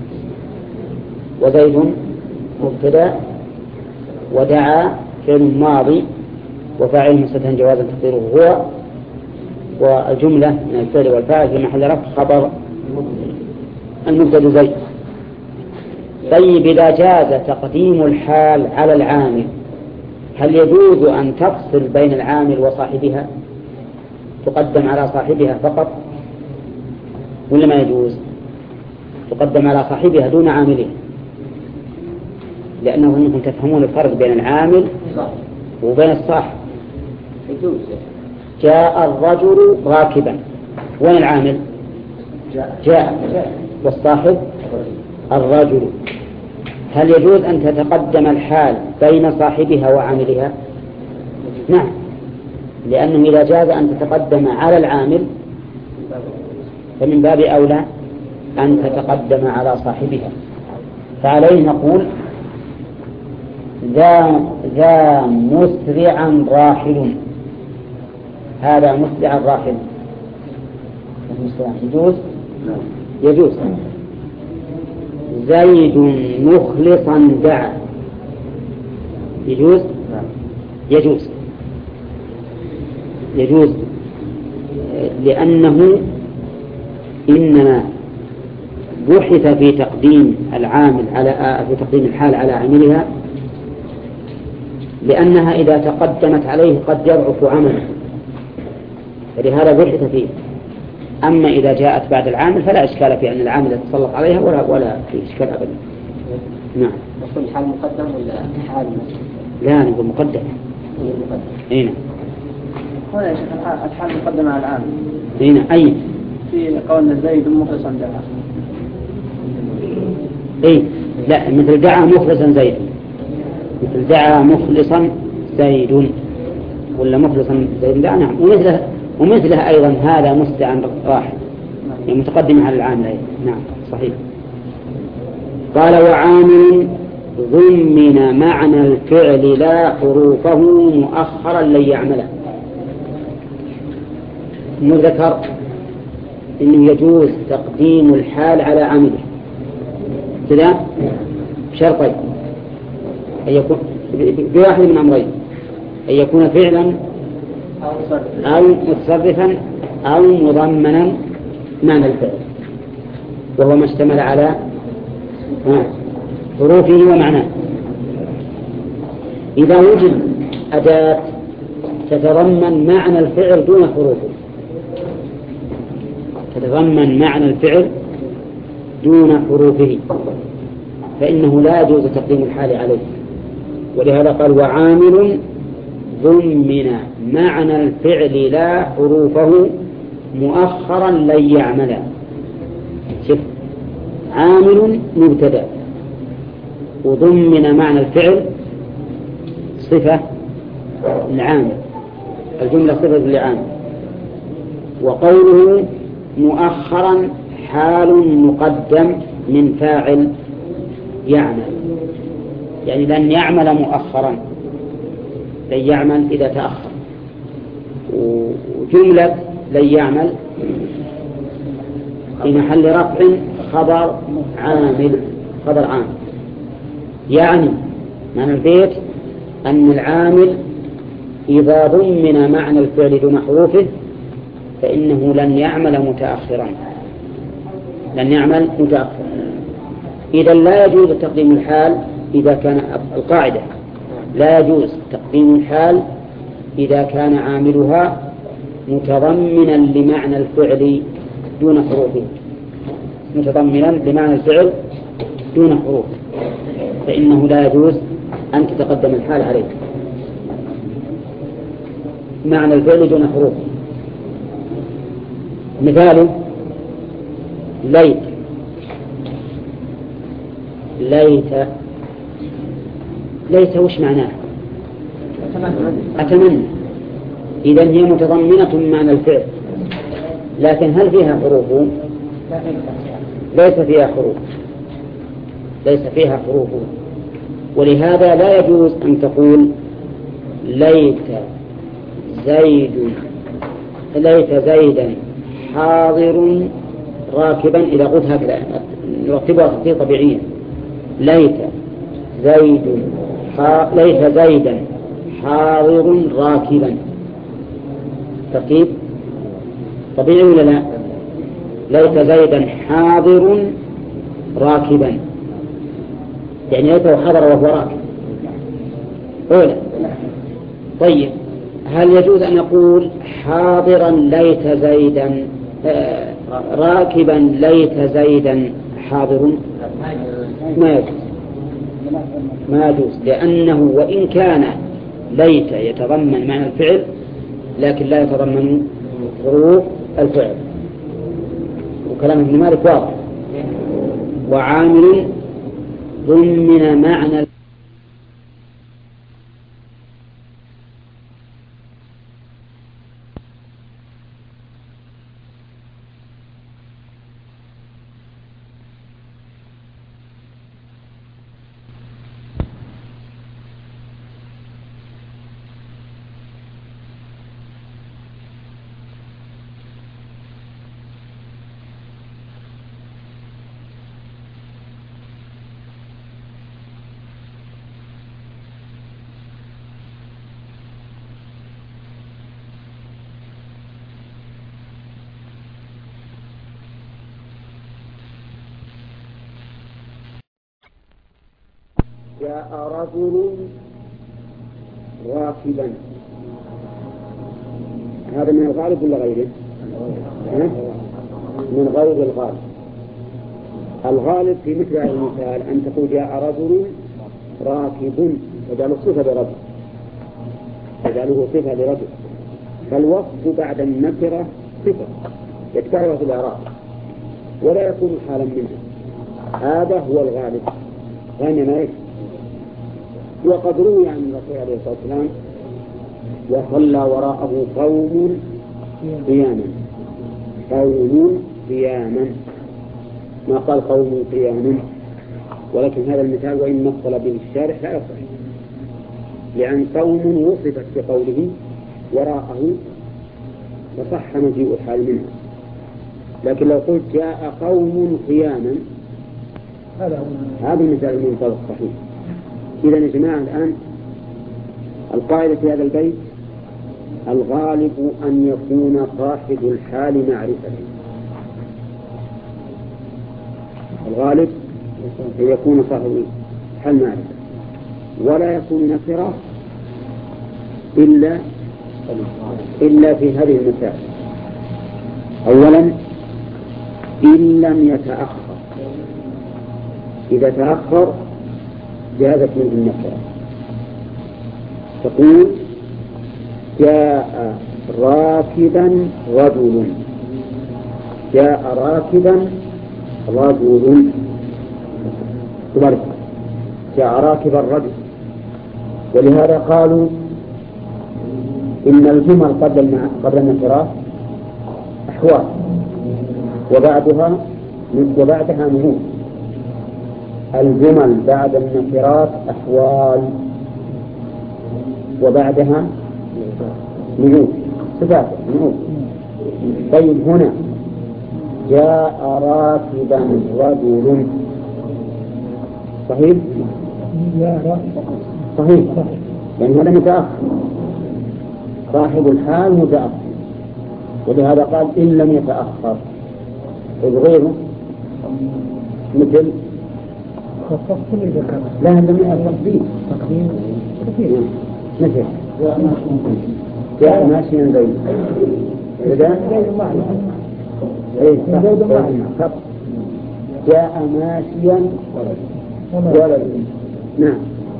وزيد مبتدأ، ودعا فعل ماضي وفاعل مستتر جوازا تقديره هو، والجملة من الفعل والفاعل في محل رفع خبر المبتدأ زيد. طيب إذا جاز تقديم الحال على العامل هل يجوز أن تفصل بين العامل وصاحبها، تقدم على صاحبها فقط، ولا ما يجوز تقدم على صاحبها دون عامله؟ لأنه أنكم تفهمون الفرق بين العامل وبين الصاحب. جاء الرجل راكبا، وين العامل؟ جاء، والصاحب الرجل. هل يجوز أن تتقدم الحال بين صاحبها وعاملها؟ نعم، لأنه إذا جاز أن تتقدم على العامل فمن باب أولى أن تتقدم على صاحبها. فعليه نقول ذا مسرعا راحل، هذا مسرعا راحل يجوز. زيد مخلصا دعا يجوز لأنه إنما بحث في تقديم الحال على عاملها، لأنها إذا تقدمت عليه قد يضعف عمله، فلهذا بحث فيه. أما إذا جاءت بعد العامل فلا إشكال في أن العامل يتسلط عليها ولا في إشكال أبدا. نعم. نقول الحال مقدم ولا حال؟ لا، نقول مقدم. أين؟ هنا يا شيخ الحال مقدم على العامل. أين؟ أي؟ في قولنا زيد مخلصا دعا. إيه؟ لا، مثل دعا مخلصا زيد، مثل دعا مخلصا زيد ولا مخلصا زيد دعا. نعم. ومثله أيضا هذا مستعان راحل، يعني متقدم على العامل أيضا. نعم صحيح. قال وعامل ضمن معنى الفعل لا حروفه مؤخرا لن يعمله. ذكر إنه يجوز تقديم الحال على عامله كذا شرطين، أن يكون بواحد من أمرين، أن يكون فعلا أو متصرفا أو مضمنا معنى الفعل، وهو ما اشتمل على حروفه ومعناه. إذا وجد أداة تتضمن معنى الفعل دون حروفه، تتضمن معنى الفعل دون حروفه، فإنه لا يجوز تقديم الحال عليه. ولهذا قال وعامل ضمن معنى الفعل لا حروفه مؤخرا لن يعمل. شوف، عامل مبتدأ وضمن معنى الفعل صفة العامل، الجملة صفة العامل، وقوله مؤخرا حال مقدم من فاعل يعمل، يعني لن يعمل مؤخرا، لن يعمل إذا تأخر. وجملة لن يعمل في محل رفع خبر عامل، خبر عامل. يعني معنى البيت أن العامل إذا ضمن معنى الفعل دون حروفه فإنه لن يعمل متأخرا، لن يعمل متأخرا. إذا لا يجوز تقديم الحال إذا كان القاعدة لا يجوز تقديم الحال إذا كان عاملها متضمنا لمعنى الفعل دون حروفه، متضمنا لمعنى الفعل دون حروف، فإنه لا يجوز أن تتقدم الحال عليه معنى الفعل دون حروف. مثال ليت، ليت، ليت وش معناه؟ أتمنى. إذن هي متضمنة معنى الفعل، لكن هل فيها حروف؟ ليس فيها حروف، ليس فيها حروف. ولهذا لا يجوز أن تقول ليت ليت زيدا حاضر راكبا. إذا قلت هكذا نرتبها ترتيبا طبيعيا. ليت زيدا حاضر راكبا، ترتيب طبيعي ولا لا؟ ليت زيدا حاضر راكبا، يعني ليته حضر وهو راكب أولا. طيب هل يجوز أن نقول حاضرا ليت زيدا راكبا ليت زيدا حاضر؟ ما يجوز، لأنه وإن كان ليت يتضمن معنى الفعل لكن لا يتضمن حروف الفعل، وكلام ابن مالك واضح. وعامل ضمن معنى جاء رجل راكبا. هذا من الغالب ولا غيره؟ من غير الغالب. الغالب في مثل هذا المثال أن تقول جاء رجل راكب، وجعله صفة لرجل، وجعله صفة لرجل، فالوصف بعد النكرة صفة يتكرر في الإعراب ولا يكون حالا منها. هذا هو الغالب غير ما يكفي. وقد روي عن الرسول عليه الصلاة والسلام وصلى وراءه قوم قياما، ما قال قوم قياما، ولكن هذا المثال وإن مثل به الشارح لا يصح، لأن قوم وصفت بقوله وراءه فصح مجيء الحال منها. لكن لو قلت جاء قوم قياما هذا المثال المنطبق صحيح. إذا يا جماعة الآن القاعدة في هذا البيت الغالب أن يكون صاحب الحال معرفة. الغالب أن يكون صاحب الحال معرفة، ولا يكون نكرة إلا في هذه المسائل. أولا إن لم يتأخر، إذا تأخر جازت منه النكرة. تقول جاء راكبا رجل، جاء راكبا رجل، جاء راكبا رجل. ولهذا قالوا إن الجمل قبل النكرات أحوال وبعدها نعوت. الجمل بعد النكرات أحوال وبعدها نعوت، صفات نعوت. طيب هنا جاء راكبا رجل، صحيح؟ صحيح، لأن هذا متأخر، صاحب الحال متأخر، ولهذا قال إن لم يتأخر. غيره مثل لا لم يتأخر تقديم مثل جاء ماشيا زيد، جاء ماشيا ولد. نعم.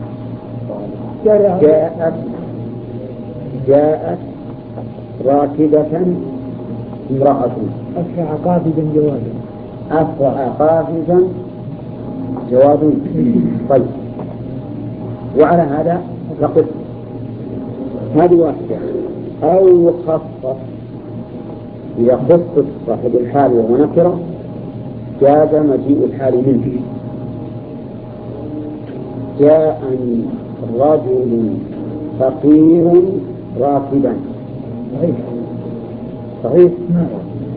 جاءت راكبة امرأة. أسرع قافزا جوادا. أسرع قافزا جواد. طيب، وعلى هذا نقول هذه واحدة. أو خصص، إذا خصص صاحب الحال وهو نكرة جاز مجيء الحال منه. جاءني رجل فقير راكبا، صحيح. صحيح؟ نعم.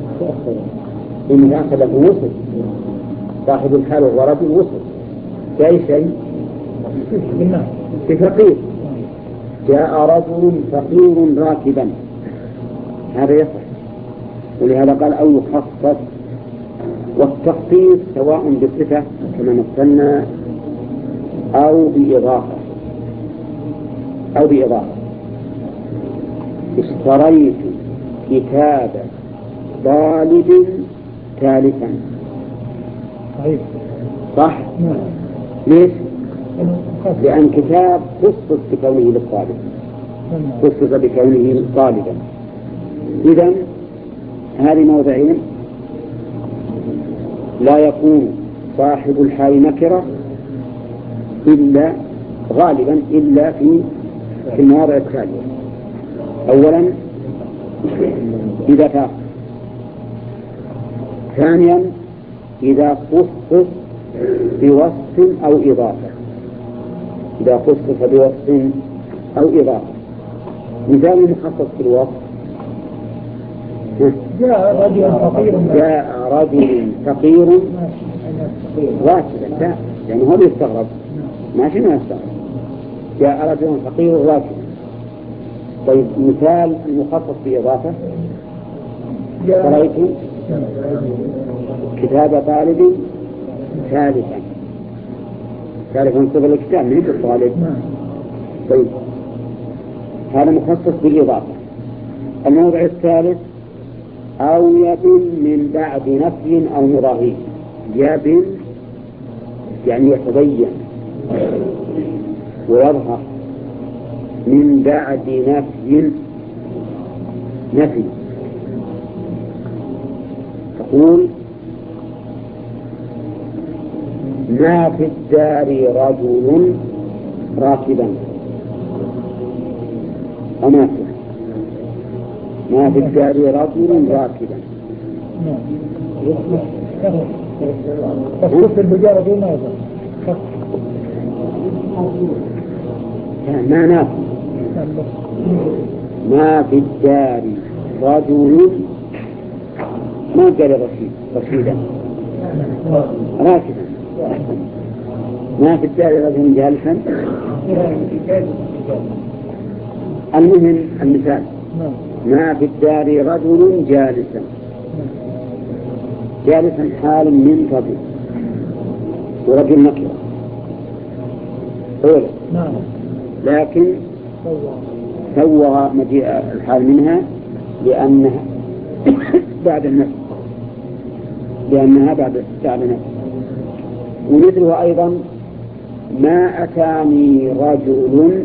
إن أخذ في وصف صاحب الحال وهو رجل وصف بأي شيء؟ في فقير. جاء رجل فقير راكبا، هذا يصح، ولهذا قال أو يخصص. والتخصيص سواء بصفة كما مثلنا أو بإضافة. اشتريت كتاب طالب ثالثا. صح؟ ليش؟ لأن كتاب خصص بكونه للطالب، خصص بكونه طالبا. إذن هذه موضعين لا يكون صاحب الحال نكرة إلا غالبا إلا في المواضع التالية. أولا إذا فاق، ثانيا إذا خصص بوصف أو إضافة. إذا خصص بوصف أو إضافة. مثال مخصص بالوصف: جاء رجل فقير راكبا. لا، يعني هو يستغرب، ماشي ما يستغرب. جاء رجل فقير راكبا. طيب مثال المخصص بإضافة: اشتريت كتاب طالب ثالثا. من قبل الكتاب من الطالب. طيب هذا مخصص بالإضافة. الموضع الثالث: أو يبن من بعد نفي أو مراهي. يبن يعني يتبين ويظهر، من بعد نفي. تقول: ما في الدار رجل راكبا. وما في الدار رجل راكبا. تخصص البجارة دون هذا. ما نافي. ما في الدار رجل، ما قال رشيدا راكبا. ما في الدار رجل جالسا. المهم المثال: ما في الدار رجل جالسا. جالسا حال من رجل، ورجل نكرة أولا، لكن سوغ مجيء الحال منها لأنها بعد النفي، بعد النفي. ومثله أيضا: ما أتاني رجل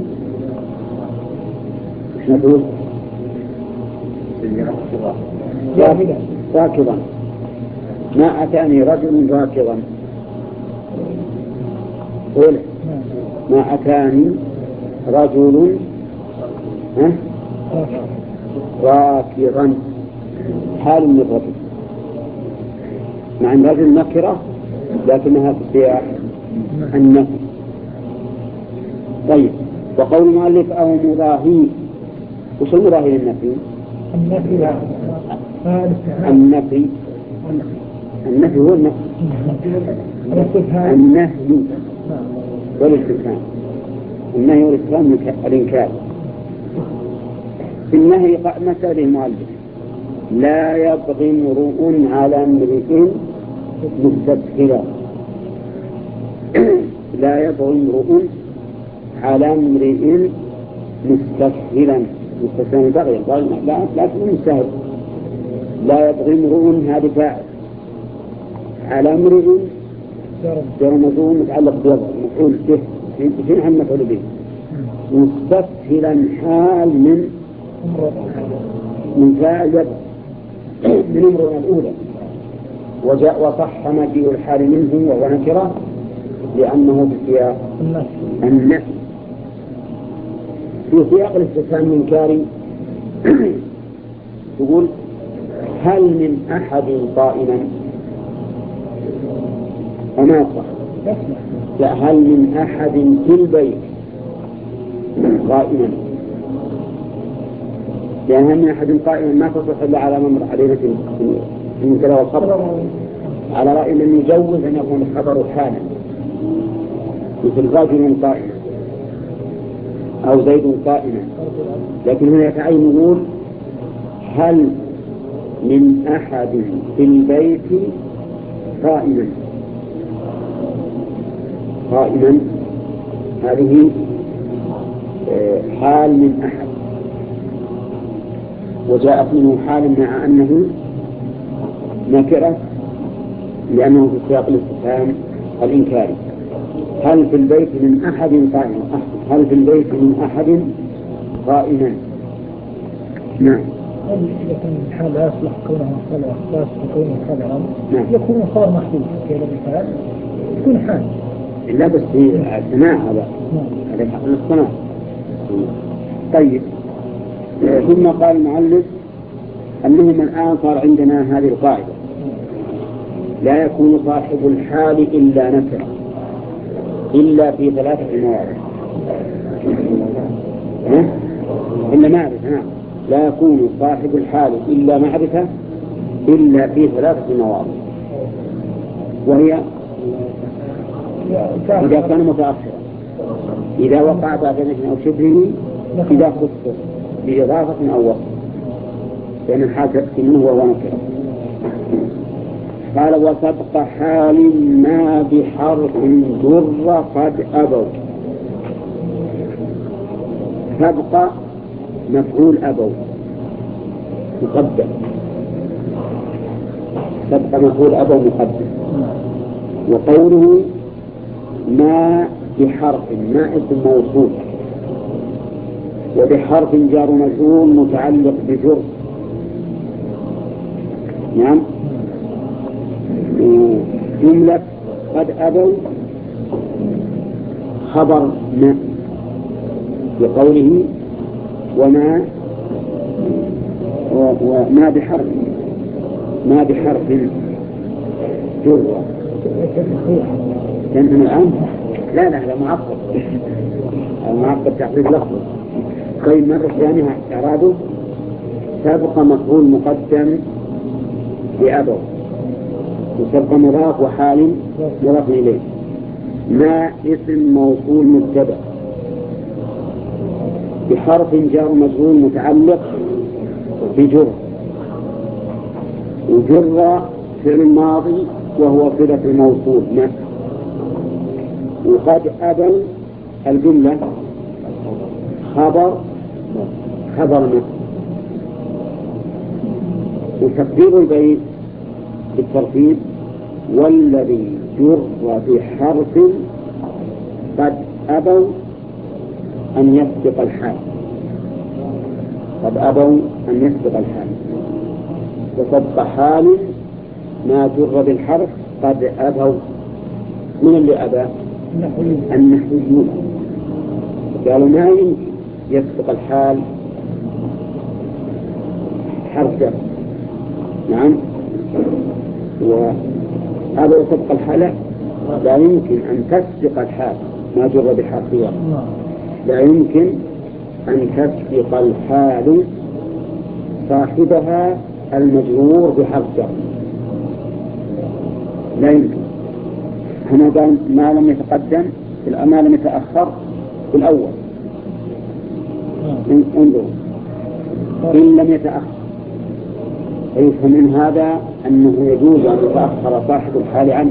راكضا. ما أتاني رجل راكضا. قول: ما أتاني رجل راكضا، حال من الرجل، مع أن رجل نكرة لكنها في سياق النفي. طيب، وقول المؤلف أو مضاهي. وش المضاهي للنفي؟ النفي هو النفي. النهي والاستفهام. النهي والاستفهام الإنكار. في النهي مسألة المؤلف: لا يبغي امرؤ على امرئ مستسهلا. لا يبغي امرؤ على امرئ مستسهلا. مستسهلا بغي لا تكون مستهل. لا يبغي امرؤ هذه فاعل، على امرئ جار مجرور متعلق بوضع مفعول به في عن مفعول به. مستسهلا حال من فاعل يبغي من امرئ الأولى. وصح مجيء الحال منه وهو نكرة لأنه بسياق النفي. في سياق الاستفهام الإنكاري تقول: هل من أحد قائما؟ وما صح. لا، هل من أحد في البيت قائما؟ لأن هم من أحد قائما ما تصح إلا على ممر علينا في المبتدأ والخبر، على رأي من يجوز أن يكون الخبر حالا، مثل رجل قائما أو زيد قائما. لكن هنا يتعين يقول هل من أحد في البيت قائما، قائما هذه حال من أحد، وجاءت منه حال مع أنه نكرة لأنه في سياق الاستفهام الإنكاري. هل في البيت من أحد قائما، هل في البيت من أحد قائما. نعم. إذا كان الحال لا يصلح كونه مصطلح بس كونه خبرا نعم. يكون صار محدود كذا مثال يكون حال. لا بس في الثناء هذا هذا حق الثناء. طيب ثم قال المؤلف أنهم الآن صار عندنا هذه القاعدة: لا يكون صاحب الحال إلا نكرة إلا في 3 مواضع. إلا معرفة. نعم. لا يكون صاحب الحال إلا معرفة إلا في 3 مواضع، وهي إذا كان متأخرا، إذا وقع بعد نفي أو شبهه، إذا خصص بإضافة أو وصف، لأن الحال تأتي منه وهو نكرة. قال: وسبق حال ما بحرف جر قد أبوا. سبق مفعول أبوا مقدم، سبق مفعول أبوا مقدم. وقوله ما بحرف، ما اسم موصول، وبحرف جار مجرور متعلق بجر. نعم. جملة قد أبوا خبر ما بقوله وما بحرف، ما بحرف جر. تنتم الآن؟ لا هذا معقد، المعقد تحريف لفظه. طيب مرة ثانية إعرابه: سبق مفعول مقدم بأبوا، وسبق مضاف وحال مضاف إليه. ما اسم موصول مبتدأ بحرف جار مجرور متعلق بجر، وجر فعل الماضي وهو صلة الموصول ما. وقد أبوا الجملة خبر ما. وتقدير البيت بالترتيب: والذي جر بحرف قد أبوا أن يسبق الحال، قد أبوا أن يسبق الحال. وسبق حال ما جر بالحرف قد أبوا. من اللي أبى؟ النحويون. قالوا ما يمكن يسبق الحال حرف جر. نعم. وأبوا سبق الحال، لا يمكن أن تسبق الحال ما جر بحرف جر، لا يمكن أن تسبق الحال صاحبها المجرور بحرف جر، لا يمكن. هنا قال ما لم يتقدم، ما لم يتأخر في الأول. انظروا: إن لم يتأخر، فيفهم من هذا أنه يجوز أن يتأخر صاحب الحال عنه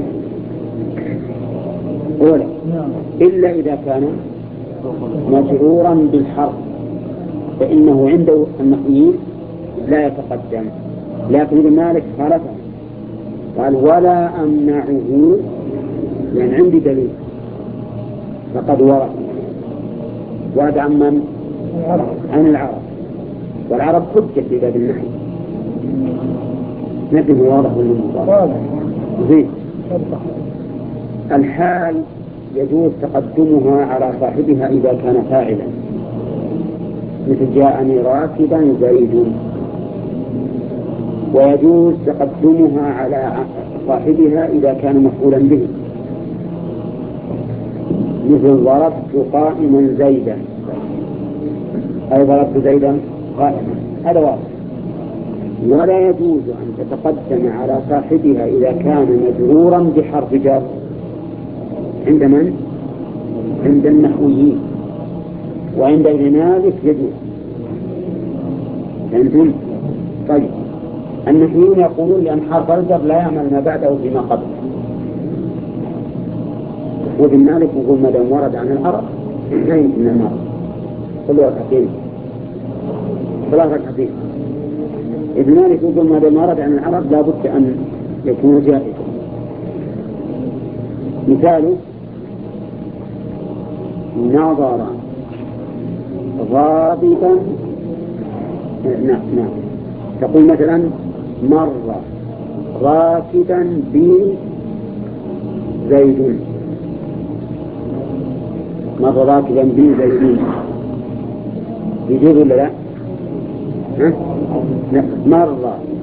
أولا، إلا إذا كان مجرورا بالحرف، فإنه عنده النحويين لا يتقدم. لكن ابن مالك خالفه، قال: ولا أمنعه، يعني عندي دليل فقد ورد عن من؟ عن العرب، والعرب حجة في باب النحو. نبه واضح للمضارع. زين. الحال يجوز تقدمها على صاحبها إذا كان فاعلا، مثل جاءني راكبا زيد. ويجوز تقدمها على صاحبها إذا كان مفعولا به، مثل ضربت قائما زيدا، أي ضربت زيدا قائما. هذا واضح. ولا يجوز أن تتقدم على صاحبها إذا كان مجرورا بحرف جر. عند من؟ عند النحويين. وعند ابن مالك يجوز. فهمتم؟ طيب النحويين يقولون لأن حرف الجر لا يعمل ما بعده فيما قبله. وابن مالك يقول ما دام ورد عن العرب لا يمكن المرض. صلوا ركعتين، صلاة ركعتين. ابن مالك يقول ما دام ورد عن العرب لا بد أن يكون جائزا. مثاله نظر غاضبا. نعم تقول مثلا مر راكدا بي زيد. مر راكدا بي زيد يجوز ولا لا؟ مر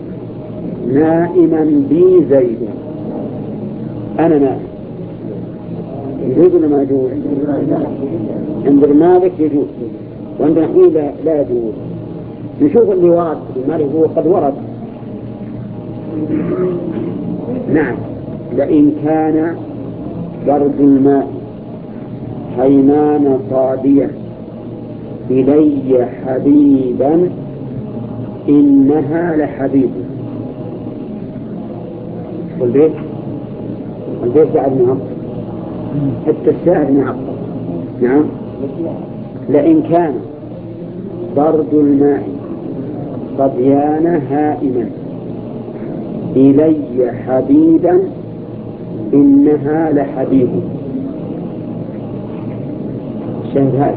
نائما بي زيد. أنا نائم يجوز ولا ما يجوز؟ عند مالك يجوز وعند نحوي لا يجوز. نشوف اللي ورد في مالك هو قد ورد. نعم لئن كان برد الماء حيمان صاديا إلي حبيبا إنها لحبيب. والبيت بعد معقب حتى الشاهد معقب. نعم لئن كان برد الماء صديان هائما إلي حبيبا إنها لحبيب. الشاهد هذا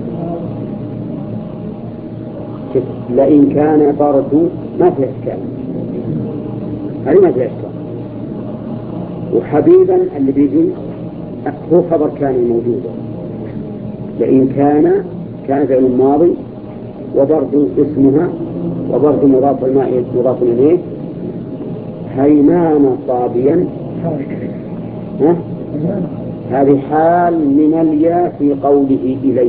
لئن كان برد ما فيه إشكال، هذه ما فيه إشكال. وحبيبا اللي بيجي هو خبر كان موجودا. لئن كان فعل ماضي وبرد اسمها وبرد مضاف الماء مضاف إليه هيمان صابيا. هذه حال من الياء في قوله إلي.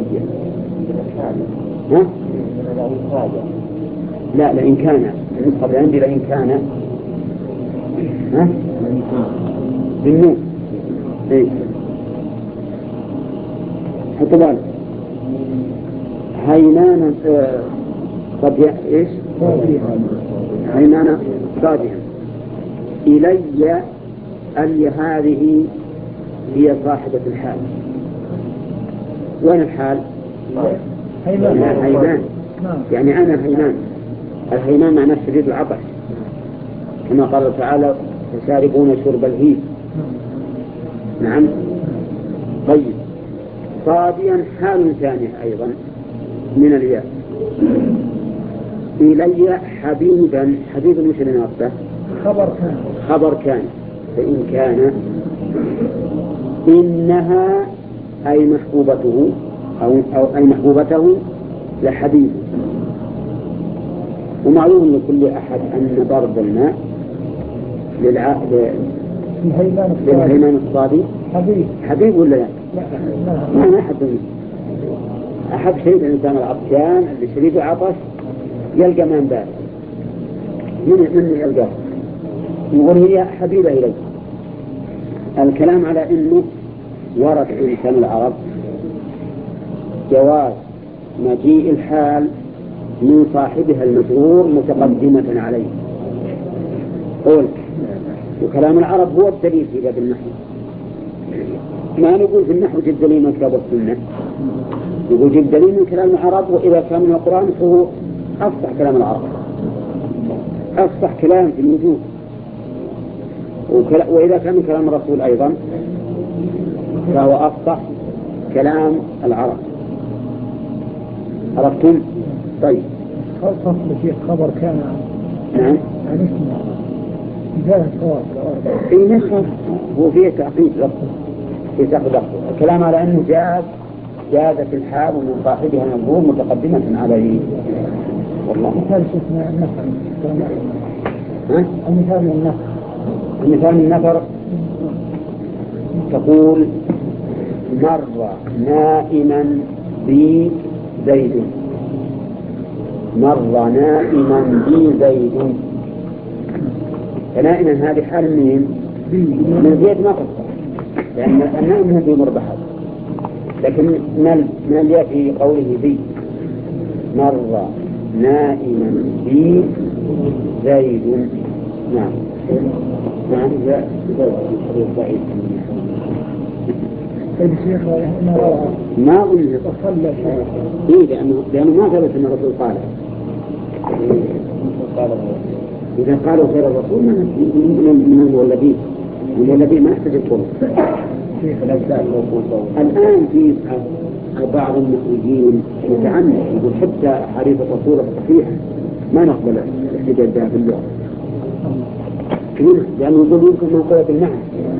لا لئن كان النسخة عندي لئن كان بالنون حتى بالك هيمان صبيا إيش هيمان صابيا إلي. ألي هذه هي صاحبة الحال. وين الحال؟ هيمان يعني أنا هيمان. الهيمان معناه شديد العطش كما قال تعالى تشاربون شرب الهيم. نعم طيب صاديا حال ثانية أيضا من الياء. إلي حبيبا. حبيبا مش لنفسه خبر كان. فإن كان إنها أي محبوبته أو أي محبوبته لحبيب. ومعلوم لكل أحد أن برد الماء للهيمان الصادي حبيب ولا لا؟ ما أحب شيء الإنسان العطشان اللي شديد العطش يلقى من بارد من يلقاه يقول هي حبيبة إليه. الكلام على أنه ورد في لسان العرب جواز مجيء الحال من صاحبها المجرور متقدمة عليه. قول وكلام العرب هو الدليل في باب النحو. ما نقول في النحو جد دليل من كتاب السنة، نقول جد دليل من كلام العرب. وإذا كان من القرآن فهو أفصح كلام العرب، أفصح كلام في الوجود. وإذا كان من كلام الرسول أيضا فهو أفصح كلام العرب. عرفتم؟ طيب خاصة في خبر كان نعم عن اسمه جاء صواب في نسخة هو فيه تعقيد لفظ في تعقيد لفظ. الكلام على أنه جازت الحال ومن صاحبها المجرور متقدمة عليه. والله مثال اسمه النفر. المثال من النفر تقول مر نائما بي زيد. مر نائما بي زيد. فنائما هذه حال من زيد ما تصح، لأن النائم هو بيمر بحر، لكن من اللي في قوله بي مر نائما بي زيد. نعم نعم ما أظن لأنه ما ثبت أن الرسول قال. إذا قالوا خير الرسول من المولدين ما يحتاج القرآن. الآن في بعض المخرجين يتعنى يقول حتى حديث الرسول الصحيح ما نقبل الاحتجاج بها في اللغة، لأنه يقول يمكن منقولة بالمعنى،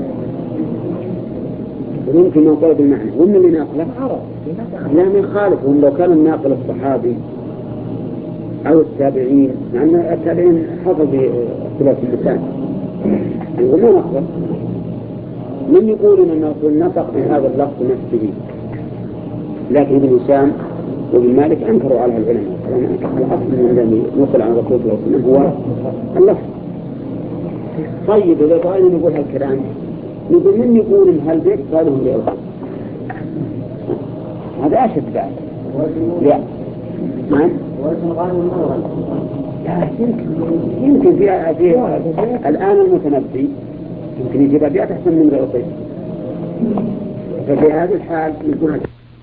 ويمكن منقولة بالمعنى، ومن اللي ناقله لا من خالفهم. لو كان الناقل الصحابي أو التابعين، لأن التابعين حصل باختلاف اللسان، يقول ما نقبل. من يقول أن الرسول نطق بهذا اللفظ نفسه، لكن ابن هشام وابن مالك أنكروا على العلماء، الأصل من الذي نقل عن الرسول صلى الله عليه وسلم هو اللفظ. طيب إذا قالوا نقول هالكلام، نقول من يقول إن هالبيت قالوا لأوصل، هذا أشد بعد. لا نعم يمكن فيها الآن المتنبي يمكن يجيب أبيات أحسن من غيره. ففي هذه الحال نقول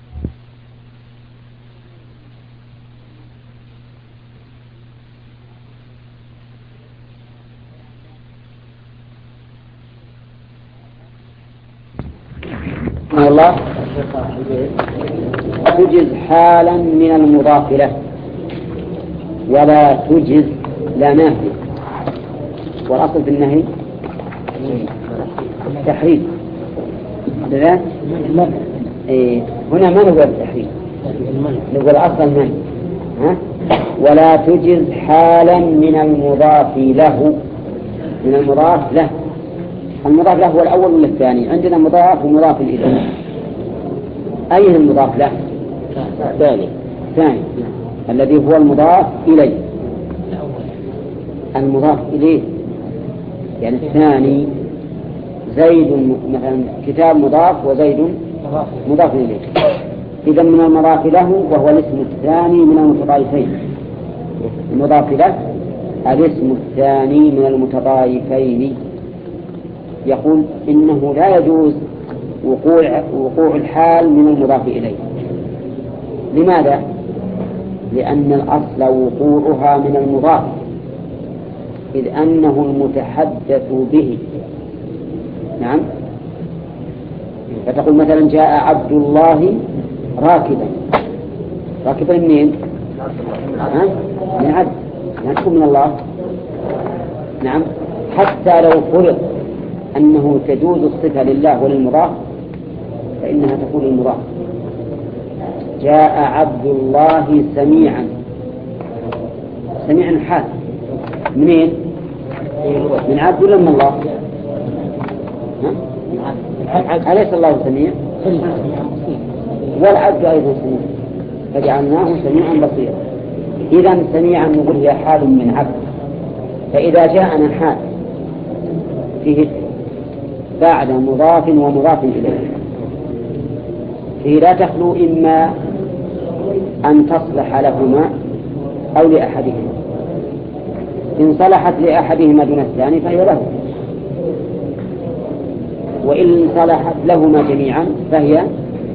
الله تجز حالا من المضاف له ولا تجز لا نهي. والأصل في النهي التحريم. لا هنا ما نقول التحريم، نقول أصل النهي. ولا تجز حالا من المضاف له. من المضاف له، المضاف له هو الأول ولا الثاني؟ عندنا مضاف ومضاف إليه. أي المضاف له؟ ثاني الذي هو المضاف إليه. المضاف إليه يعني الثاني. زيد مثلا كتاب مضاف وزيد مضاف إليه. إذا من المضاف له وهو الاسم الثاني من المتضايفين. المضاف له الاسم الثاني من المتضايفين. يقول إنه لا يجوز وقوع الحال من المضاف إليه. لماذا؟ لأن الأصل وقوعها من المضاف، إذ أنه المتحدث به. نعم. فتقول مثلا جاء عبد الله راكبا. راكبا منين؟ من عبد، لا تكون من الله. نعم. حتى لو فرض أنه تجوز الصفة لله وللمضاف فإنها تكون المضاف. جاء عبد الله سميعا. سميعا حال منين؟ من عبد ولا من الله؟ أليس الله سميع؟ والعبد أيضا سميع، فجعلناه سميعا بصيرا. إذا سميعا نقول هي حال من عبد. فإذا جاءنا حال فيه بعد مضاف ومضاف إليه فيه لا تخلو إما أن تصلح لهما أو لأحدهما. إن صلحت لأحدهما دون الثاني فهي له، وإن صلحت لهما جميعا فهي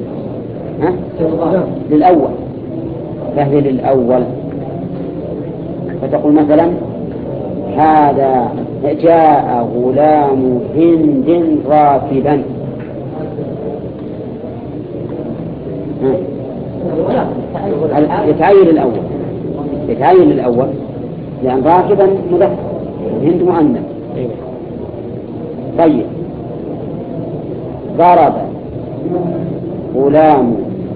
للأول. فهي للأول. فتقول مثلا هذا جاء غلام هند راكبا. يتعين الأول لأن راكبا مذكر هند مؤنث. طيب ضرب غلام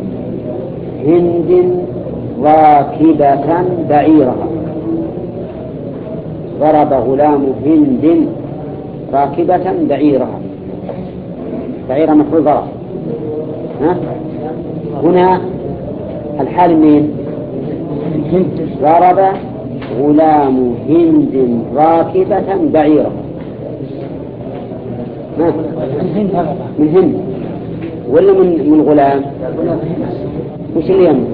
هند راكبة بعيرها. ضرب غلام هند راكبة بعيرها. بعيرها مفعول ضرب. هنا الحال منين؟ ضرب غلام هند راكبة بعيرة. من هند ولا من غلام؟ وش اللي يمنع؟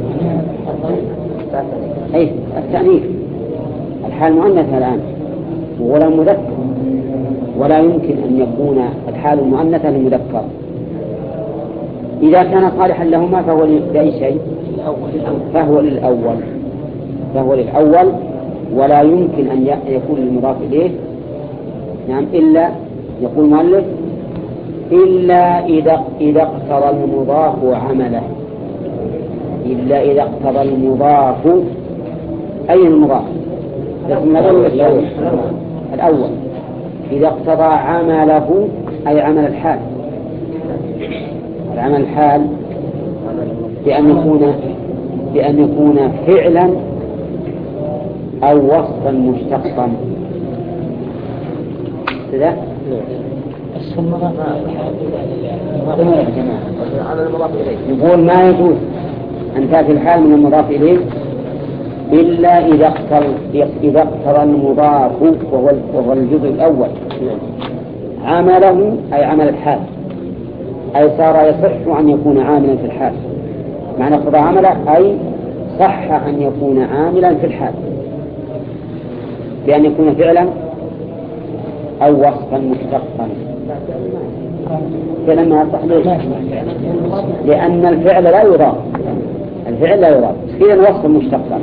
أي التأنيث، الحال مؤنثة الآن وغلام مذكر، ولا يمكن أن يكون الحال المؤنثة للمذكر. إذا كان صالحا لهما فهو لأي شيء؟ فهو للأول، ولا يمكن أن يكون المضاف إليه نعم إلا يقول المؤلف إلا إذا اقتضى المضاف عمله. إلا إذا اقتضى المضاف، أي المضاف؟ الأول. إذا اقتضى عمله أي عمل الحال، العمل الحال بأن يكون فعلا أو وصفا مشتقا كذا. يقول ما يجوز أن تأتي الحال من المضاف إليه إلا إذا اقتضى المضاف وهو الجزء الأول عمله أي عمل الحال، أي صار يصح أن يكون عاملا في الحال. معنى اقتضى عمله أي صح أن يكون عاملا في الحال بأن يكون فعلا أو وصفا مشتقا. فلما يصح لأن الفعل لا يضاف، إذن وصفا مشتقا.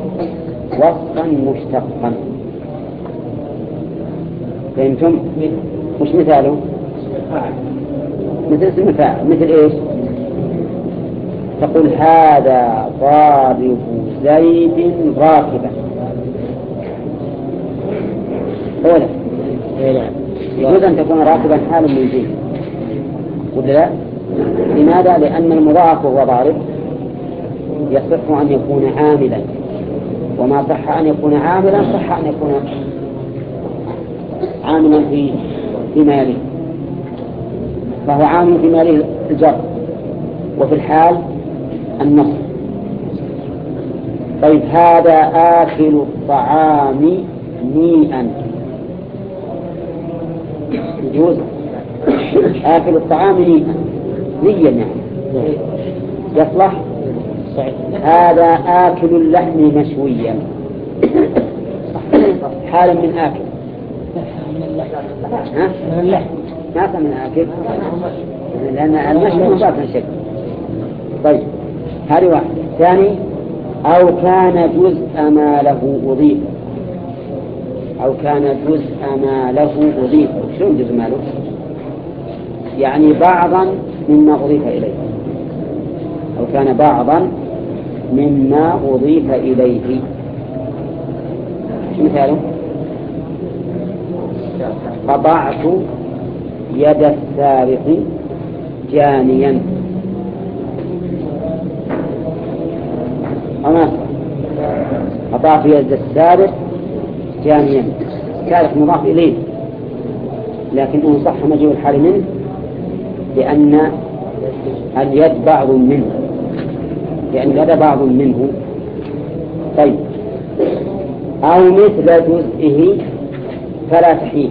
فهمتم؟ مش مثاله مثل اسم الفاعل، مثل إيش؟ تقول هذا ضارب زيد راكبا. أولا يجوز أن تكون راكبا حال من زيد ولا لا؟ لماذا؟ لأن المضاف وهو ضارب يصح أن يكون عاملا، وما صح أن يكون عاملا صح أن يكون عاملا في ماله، فهو عامل في ماله الجر، وفي الحال النصب. طيب هذا آكل الطعام نيئا، يجوز آكل الطعام نيئا يعني يصلح. هذا آكل اللحم مشويا حالا من آكل من اللحم ما من آكل، لأن المشوي مضاف شكل. طيب هذه واحد. ثاني أو كان جزء ما له أضيف، شلون جزء ما له؟ يعني بعضا مما أضيف إليه، أو كان بعضا مما أضيف إليه. مثاله قطعت يد السارق جانيا. قطعت يد السارق جانيا، السارق مضاف إليه لكنه صح مجيء الحال منه لأن اليد بعض منه، طيب أو مثل جزئه فلا تحيل،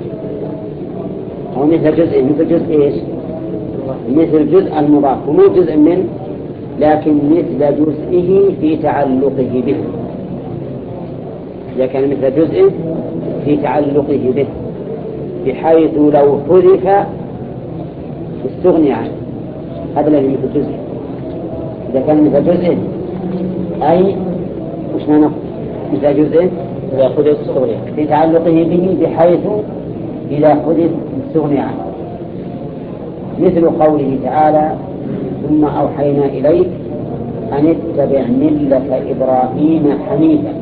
أو مثل جزء إيش؟ مثل جزء المضاف ومو جزء منه، لكن مثل جزئه في تعلقه به. إذا كان مثل جزء في تعلقه به بحيث لو حذف استغني عنه، هذا الذي مثل جزء. إذا كان مثل جزء أي وش معنى مثل جزء؟ إذا حذف استغني في تعلقه به بحيث إذا حذف استغني عنه، مثل قوله تعالى ثم أوحينا إليك أن اتبع ملة إبراهيم حنيفا.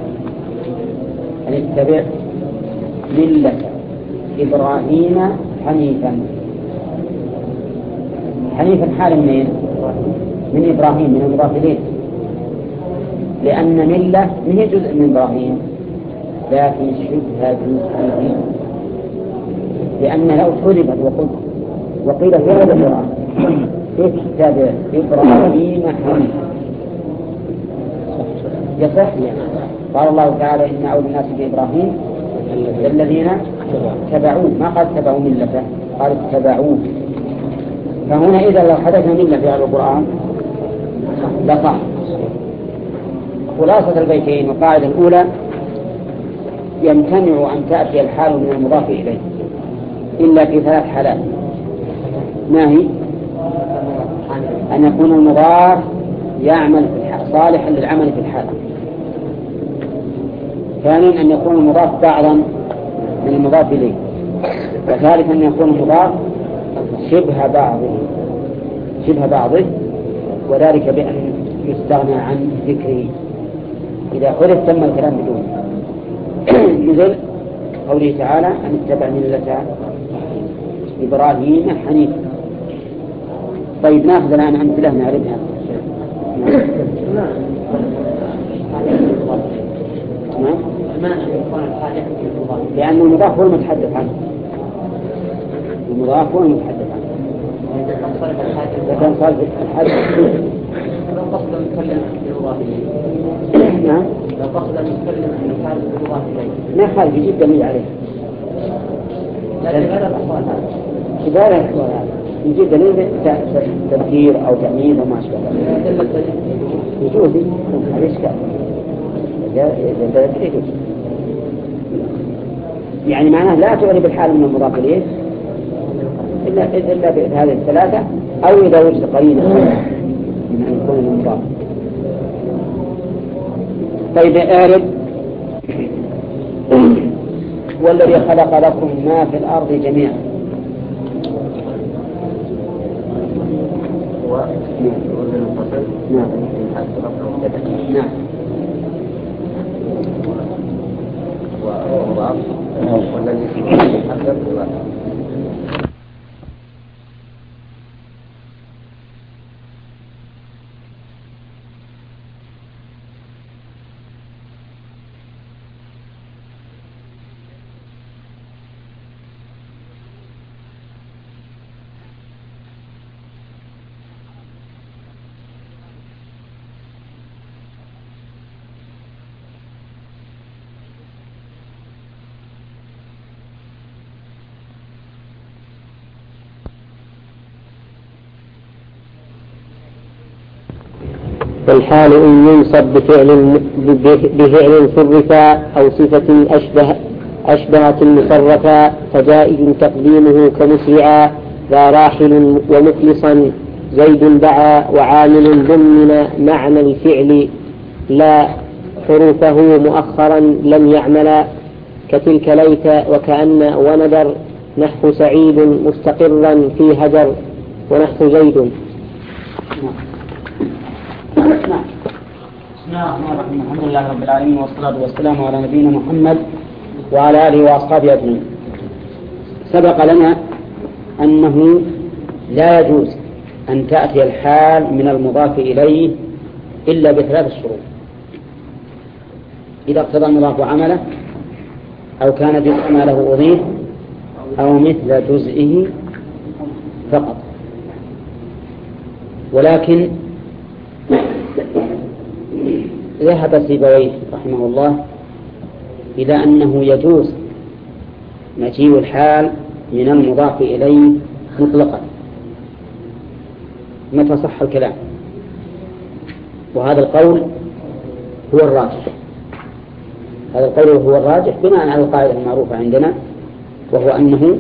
أن اتبع ملة إبراهيم حنيفا حال من إبراهيم، من المضاف إليه، لأن ملة ما هي جزء من إبراهيم لكن شبه جزء، لأن لو حذفت وقيل في هذا القرآن اتبع إبراهيم حنيفا يصح. قال الله تعالى إن أولى الناس بإبراهيم الذين تبعوه، ما قال تبعوا ملته، قال اتبعوه. فهنا إذا لو حدثنا ملة في هذا القرآن لصح. خلاصة البيتين والقاعدة الأولى: يمتنع أن تأتي الحال من المضاف إليه إلا في ثلاث حالات. ما هي؟ أن يكون المضاف يعمل صالحا للعمل في الحال. ثانيا أن يكون المضاف بعضا من المضاف إليه. وثالثا أن يكون المضاف شبه بعضه وذلك بأن يستغنى عن ذكره. إذا حذف تم الكلام بدونه، مثل قوله تعالى أن اتبع ملة إبراهيم حنيفا. طيب نأخذ الآن أمثلة نعرفها. لأن المضاف هو المتحدث عنه. المضاف هو المتحدث عنه. إذا كان صالح الحدث لو قصد المتكلم بالمضاف إليه. نعم. لو قصد المتكلم بالمضاف إليه. ما خالف يجيب دليل عليه. لكن هذا الأحوال كبار الأحوال هذا يجيب دليل تذكير أو تأمين أو ما أشبه ذلك. يجوز هذا إشكال. يعني معناه لا تعرف الحال من المضاف إليه إلا بهذه الثلاثة، أو إذا وجد قرينة من أن يكون المضاف. طيب أعرف: والذي خلق لكم ما في الأرض جميعا. نعم. والذي يحذر والحال إن ينصب بفعل صرفا أو صفة أشبهت مصرفا فجائز تقديمه كمسرعا ذا راحل ومخلصا زيد دعا وعامل ضمن معنى الفعل لا حروفه مؤخرا لم يعملا كتلك ليت وكأن وندر نحو سعيد مستقرا في هجر ونحو زيد. بسم الله الرحمن الرحيم. الحمد لله رب العالمين والصلاة والسلام على نبينا محمد وعلى آله وأصحابه أجمعين. سبق لنا أنه لا يجوز أن تأتي الحال من المضاف إليه إلا بثلاث شروط: إذا اقتضى المضاف عمله، أو كان جزء ما له أضيف، أو مثل جزئه فقط. ولكن ذهب سيبويه رحمه الله إلى أنه يجوز مجيء الحال من المضاف إليه مطلقا متى صح الكلام، وهذا القول هو الراجح. هذا القول هو الراجح بناء على القاعدة المعروفة عندنا، وهو أنه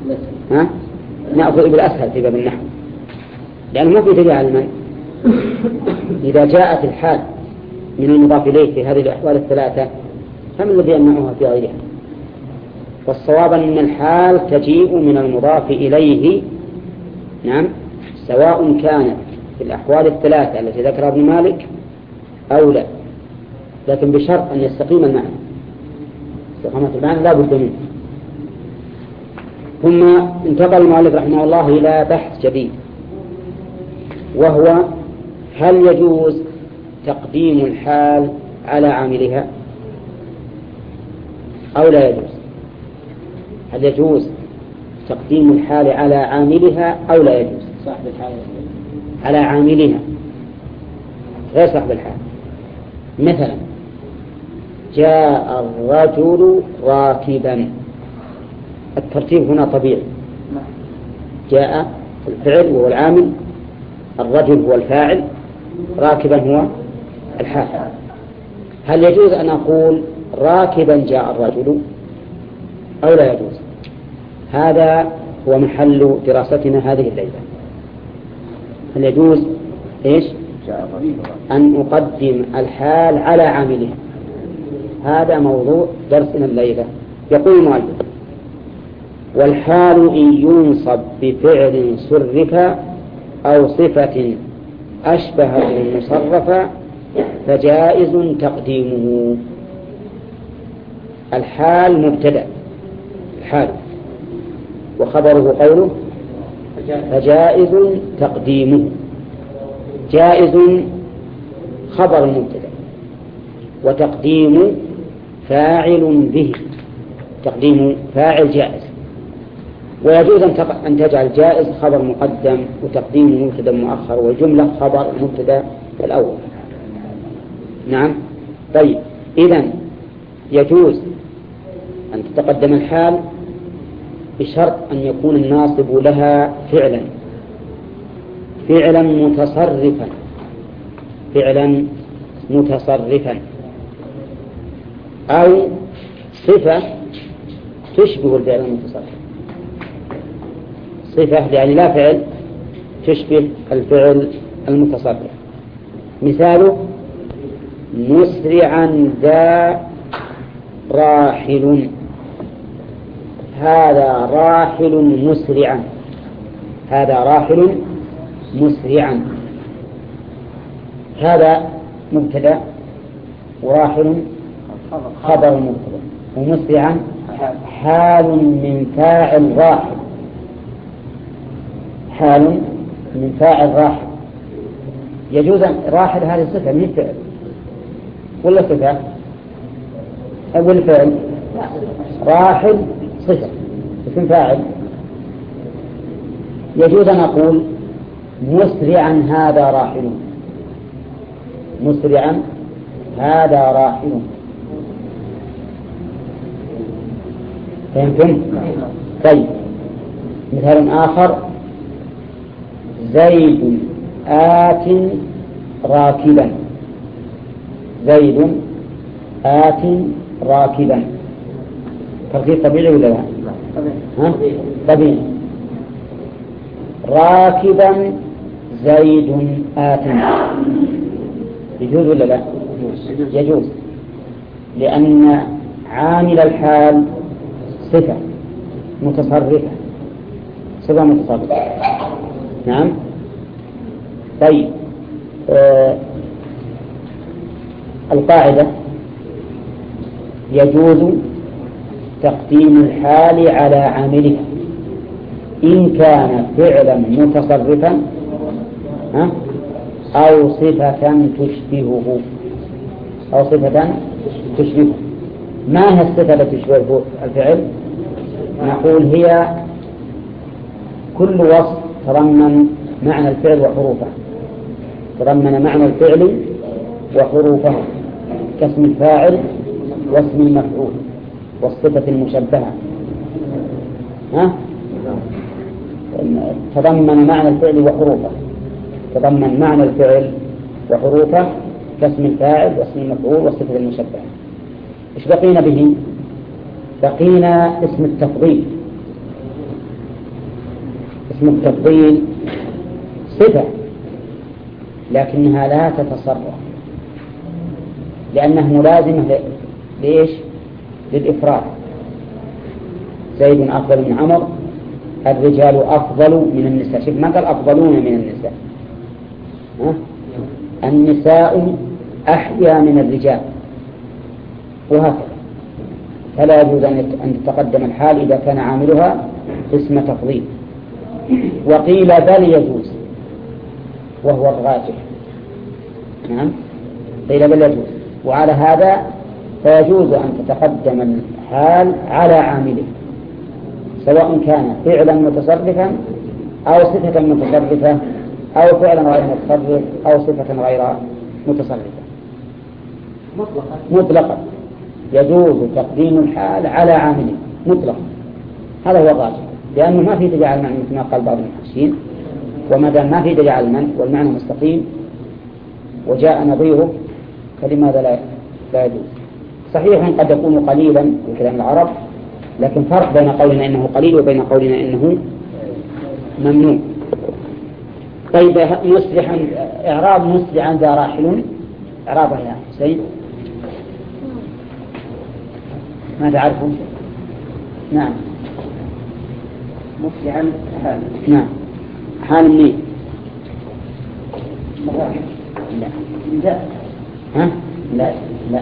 نأخذ بالأسهل في باب النحو، لأنه ما في دليل على المنع. إذا جاءت الحال من المضاف إليه في هذه الأحوال الثلاثة فمن الذي يمنعها في غيرها؟ والصواب أن الحال تجيء من المضاف إليه، نعم، سواء كانت في الأحوال الثلاثة التي ذكرها ابن مالك أو لا، لكن بشرط أن يستقيم المعنى. استقامة المعنى لا بد منه. ثم انتقل المؤلف رحمه الله إلى بحث جديد، وهو هل يجوز تقديم الحال على عاملها أو لا يجوز؟ هل يجوز تقديم الحال على عاملها أو لا يجوز؟ صاحب الحال على عاملها غير صاحب الحال. مثلا جاء الرجل راكبا، الترتيب هنا طبيعي، جاء الفعل وهو العامل، الرجل هو الفاعل، راكبا هو الحال. هل يجوز أن أقول راكبا جاء الرجل أو لا يجوز؟ هذا هو محل دراستنا هذه الليلة. هل يجوز إيش؟ أن أقدم الحال على عامله؟ هذا موضوع درسنا الليلة. يقول المؤلف: والحال إن ينصب بفعل صرف أو صفة أشبه المصرف فجائز تقديمه. الحال مبتدأ، الحال وخبره قوله فجائز تقديمه. جائز خبر المبتدأ، وتقديم فاعل به، تقديم فاعل جائز. ويجوز أن تجعل جائز خبر مقدم وتقديم مبتدأ مؤخر والجملة خبر المبتدأ الأول. نعم. طيب، إذن يجوز أن تتقدم الحال بشرط أن يكون الناصب لها فعلا متصرفا أو صفة تشبه الفعل المتصرف. صفة يعني لا فعل، تشبه الفعل المتصرف. مثاله: مسرعا ذا راحل، هذا راحل مسرعا، هذا راحل مسرعا. هذا مبتدأ وراحل خبر مبتدأ، ومسرعا حال من فاعل راحل، حال من فاعل راحل. يجوز راحل هذه صفة من فعل ولا صفة؟ أول فعل راحل صفة اسم فاعل. يجوز أن أقول مسرعا هذا راحل، مسرعا هذا راحل. فهمتم؟ طيب، مثال آخر: زيد آت راكبا، زيد آت راكبا. ترتيب طبيعي ولا لا؟ طبيعي. راكبا زيد آت، يجوز ولا لا؟ يجوز، لأن عامل الحال صفة متصرفة، صفة متصرفة. نعم. طيب، القاعدة: يجوز تقديم الحال على عامله إن كان فعلا متصرفا أو صفة تشبهه، أو صفة تشبهه. ما هي الصفة التي تشبه الفعل؟ نقول هي كل وصف تضمن معنى الفعل وحروفه، تضمن معنى الفعل وحروفه، كاسم الفاعل واسم المفعول والصفة المشبهة. تضمن معنى الفعل وحروفه، تضمن معنى الفعل وحروفه كاسم الفاعل واسم المفعول والصفة المشبهة. إيش بقينا به؟ بقينا اسم التفضيل. اسم التفضيل صفة لكنها لا تتصرف، لأنها ملازمة ليش؟ للإفراد. زيد أفضل من عمر، الرجال أفضل من النساء. شوف ما قال أفضلون من النساء، النساء أحيا من الرجال، وهكذا. فلا يجوز أن تتقدم الحال إذا كان عاملها اسم تفضيل. وقيل بل يجوز، وهو الراجح. نعم، قيل بل يجوز. وعلى هذا فيجوز أن تتقدم الحال على عامله، سواء كان فعلا متصرفا أو صفة متصرفة أو فعلا غير متصرف أو صفة غير متصرفة. مطلقا يجوز تقديم الحال على عامله مطلقا. هذا هو الراجح، لأنه ما في دليل على المعنى مثل ما قال بعض المحشين، وما دام ما في دليل على المنع والمعنى مستقيم وجاء نظيره فلماذا لا يجوز؟ صحيح قد يكون قليلا في كلام العرب، لكن فرق بين قولنا إنه قليل وبين قولنا إنه ممنوع. طيب مسرحا، إعراب مسرعا ذا راحل، إعرابها يا حسين ما تعرفون؟ نعم مسرعا حال. نعم حال منين؟ لا ها؟ لا لا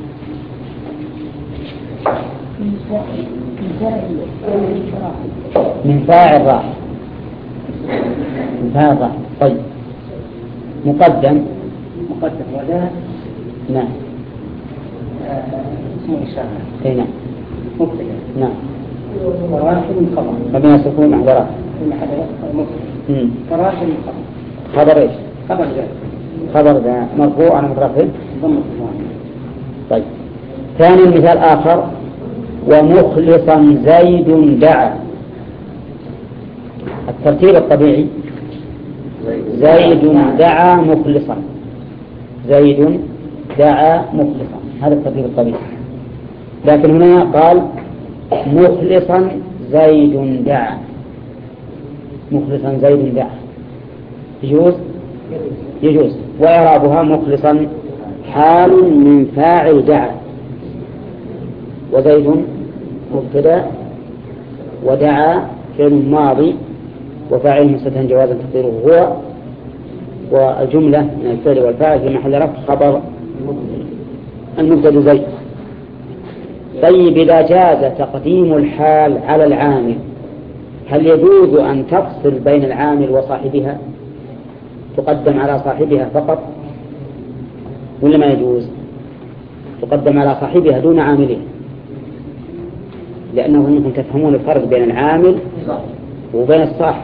من فاعل راحل. من فاعل راحل. طيب مقدم ولا نعم اسمه إشارة. اي نعم مبتدأ. نعم وراحل خبر. فبما سكون أحضرات وراحل خبر ايش؟ خبر ذلك. خبر ذا مرفوع على مترفع. ضمن. طيب ثاني مثال آخر، ومخلصا زيد دعا. الترتيب الطبيعي زيد دعا مخلصا، زيد دعا مخلصا، هذا الترتيب الطبيعي. لكن هنا قال مخلصا زيد دعا، مخلصا زيد دعا يجوز؟ يجوز. وإعرابها مخلصا حال من فاعل دعا، وزيد مبتدا، ودعا فعل ماضي وفاعل مستتر جوازا تقديره هو، والجملة من الفعل والفاعل في محل رفع خبر المبتدا زيد. طيب إذا جاز تقديم الحال على العامل هل يجوز أن تفصل بين العامل وصاحبها، تقدم على صاحبها فقط ولا ما يجوز؟ تقدم على صاحبها دون عاملها، لأنه أنكم تفهمون الفرق بين العامل وبين الصاحب.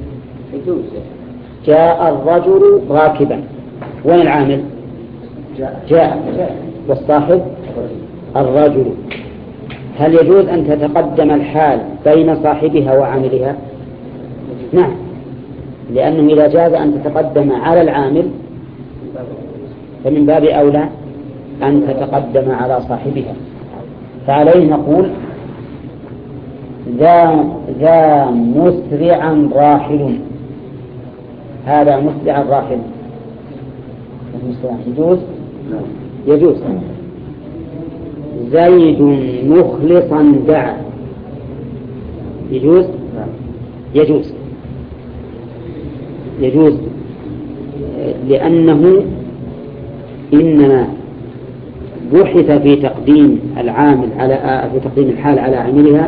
جاء الرجل راكبا، وين العامل؟ جاء، والصاحب الرجل. هل يجوز أن تتقدم الحال بين صاحبها وعاملها؟ نعم، لأنه إذا جاز أن تتقدم على العامل فمن باب أولى أن تتقدم على صاحبها. فعليه نقول ذا مسرعا راحل، هذا مسرعا راحل يجوز؟ يجوز. زيد مخلصا دعا يجوز؟ يجوز. يجوز لأنه إنما بحث في تقديم العامل على في تقديم الحال على عاملها،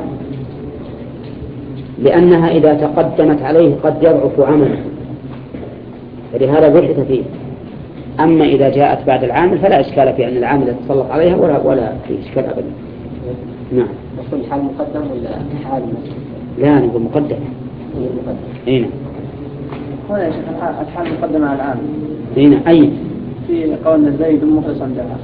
لأنها إذا تقدمت عليه قد يضعف عمله، فلهذا بحث فيه. أما إذا جاءت بعد العامل فلا إشكال في أن العامل يتسلط عليها ولا في إشكال أبدا. نعم. نقول الحال مقدم ولا حال مسلم؟ لا نقول مقدم. أي نعم. هنا يا شيخ الحال مقدم على العامل. أي نعم. أي في قولنا زيد مخلصا دعا.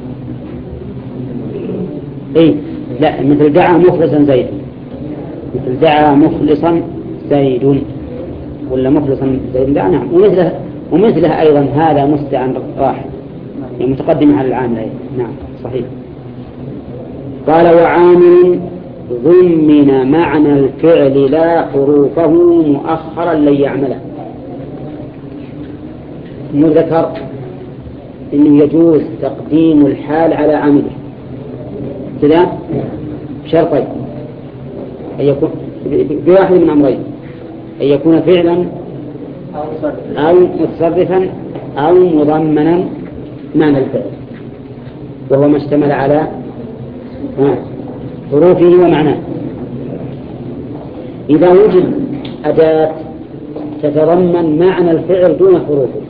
أي لا، مثل دعا مخلصا زيد، مثل دعا مخلصا زيد ولا مخلصا زيد دعا. نعم. ومثله أيضا هذا مستعن راحل، يعني متقدم على العامل أيضا. نعم صحيح. قال وعامل ضمن معنى الفعل لا حروفه مؤخرا لن يعمله. ذكر إنه يجوز تقديم الحال على عامله كذا شرطين، أن يكون بواحد من أمرين، أن يكون فعلا أو متصرفا أو مضمنا معنى الفعل، وهو ما اشتمل على حروفه ومعناه. إذا وجد أداة تتضمن معنى الفعل دون حروفه،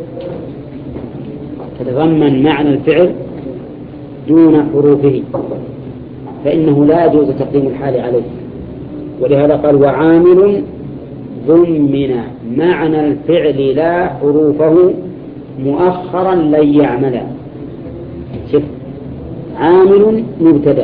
تتضمن معنى الفعل دون حروفه، فإنه لا يجوز تقديم الحال عليه. ولهذا قال وعامل ضمن معنى الفعل لا حروفه مؤخرا لن يعمل. شوف عامل مبتدأ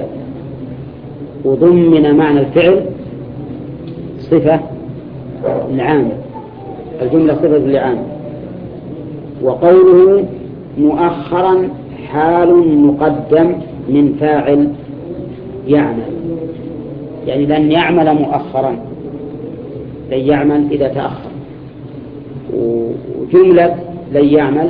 وضمن معنى الفعل صفة العامل، الجملة صفة العامل. وقوله مؤخرا حال مقدم من فاعل يعمل، يعني لن يعمل مؤخرا، لن يعمل إذا تأخر. وجملة لن يعمل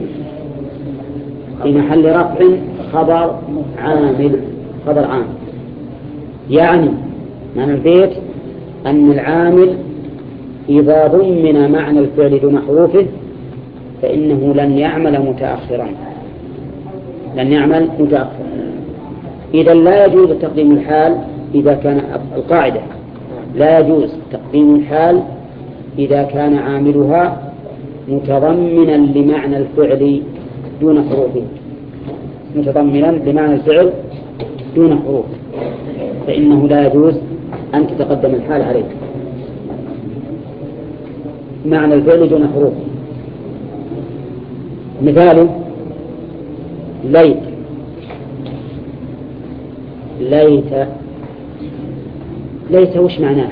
في محل رفع خبر عامل، خبر عامل. يعني معنى البيت أن العامل إذا ضمن معنى الفعل دون حروفه فإنه لن يعمل متأخرا، لن يعمل متأخرا. إذا لا يجوز تقديم الحال إذا كان القاعدة لا يجوز تقديم الحال إذا كان عاملها متضمنا لمعنى الفعل دون حروفه، متضمنا لمعنى الفعل دون حروف، فإنه لا يجوز أن تتقدم الحال عليه معنى الفعل دون حروف. مثاله ليت، ليت، ليت وش معناه؟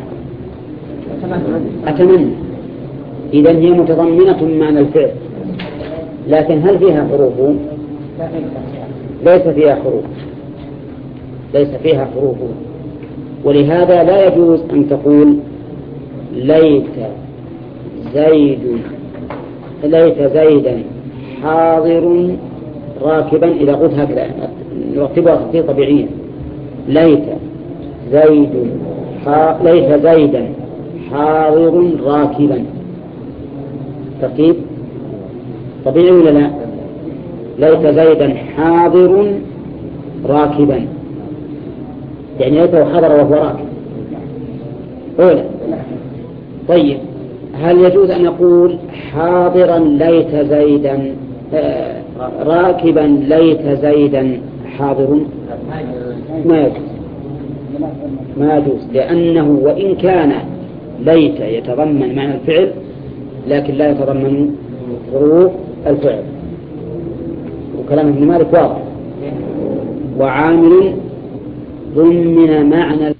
أتمنى. إذن هي متضمنة معنى الفعل، لكن هل فيها حروف؟ ليس فيها حروف، ليس فيها حروف. ولهذا لا يجوز أن تقول ليت زيد، ليت زيدا حاضر راكبا، إذا قلت هكذا نرتبها ترتيب طبيعيا. ليت زيد ليت زيدا حاضر راكبا، ترتيب طبيعي ولا لا؟ ليت زيدا حاضر راكبا، يعني ليته حضر وهو راكب أولا. طيب هل يجوز أن نقول حاضرا ليت زيدا راكبا ليت زيدا حاضر؟ ما يجوز، ما يجوز، لأنه وإن كان ليت يتضمن معنى الفعل لكن لا يتضمن حروف الفعل. وكلام ابن مالك واضح. وعامل ضمن معنى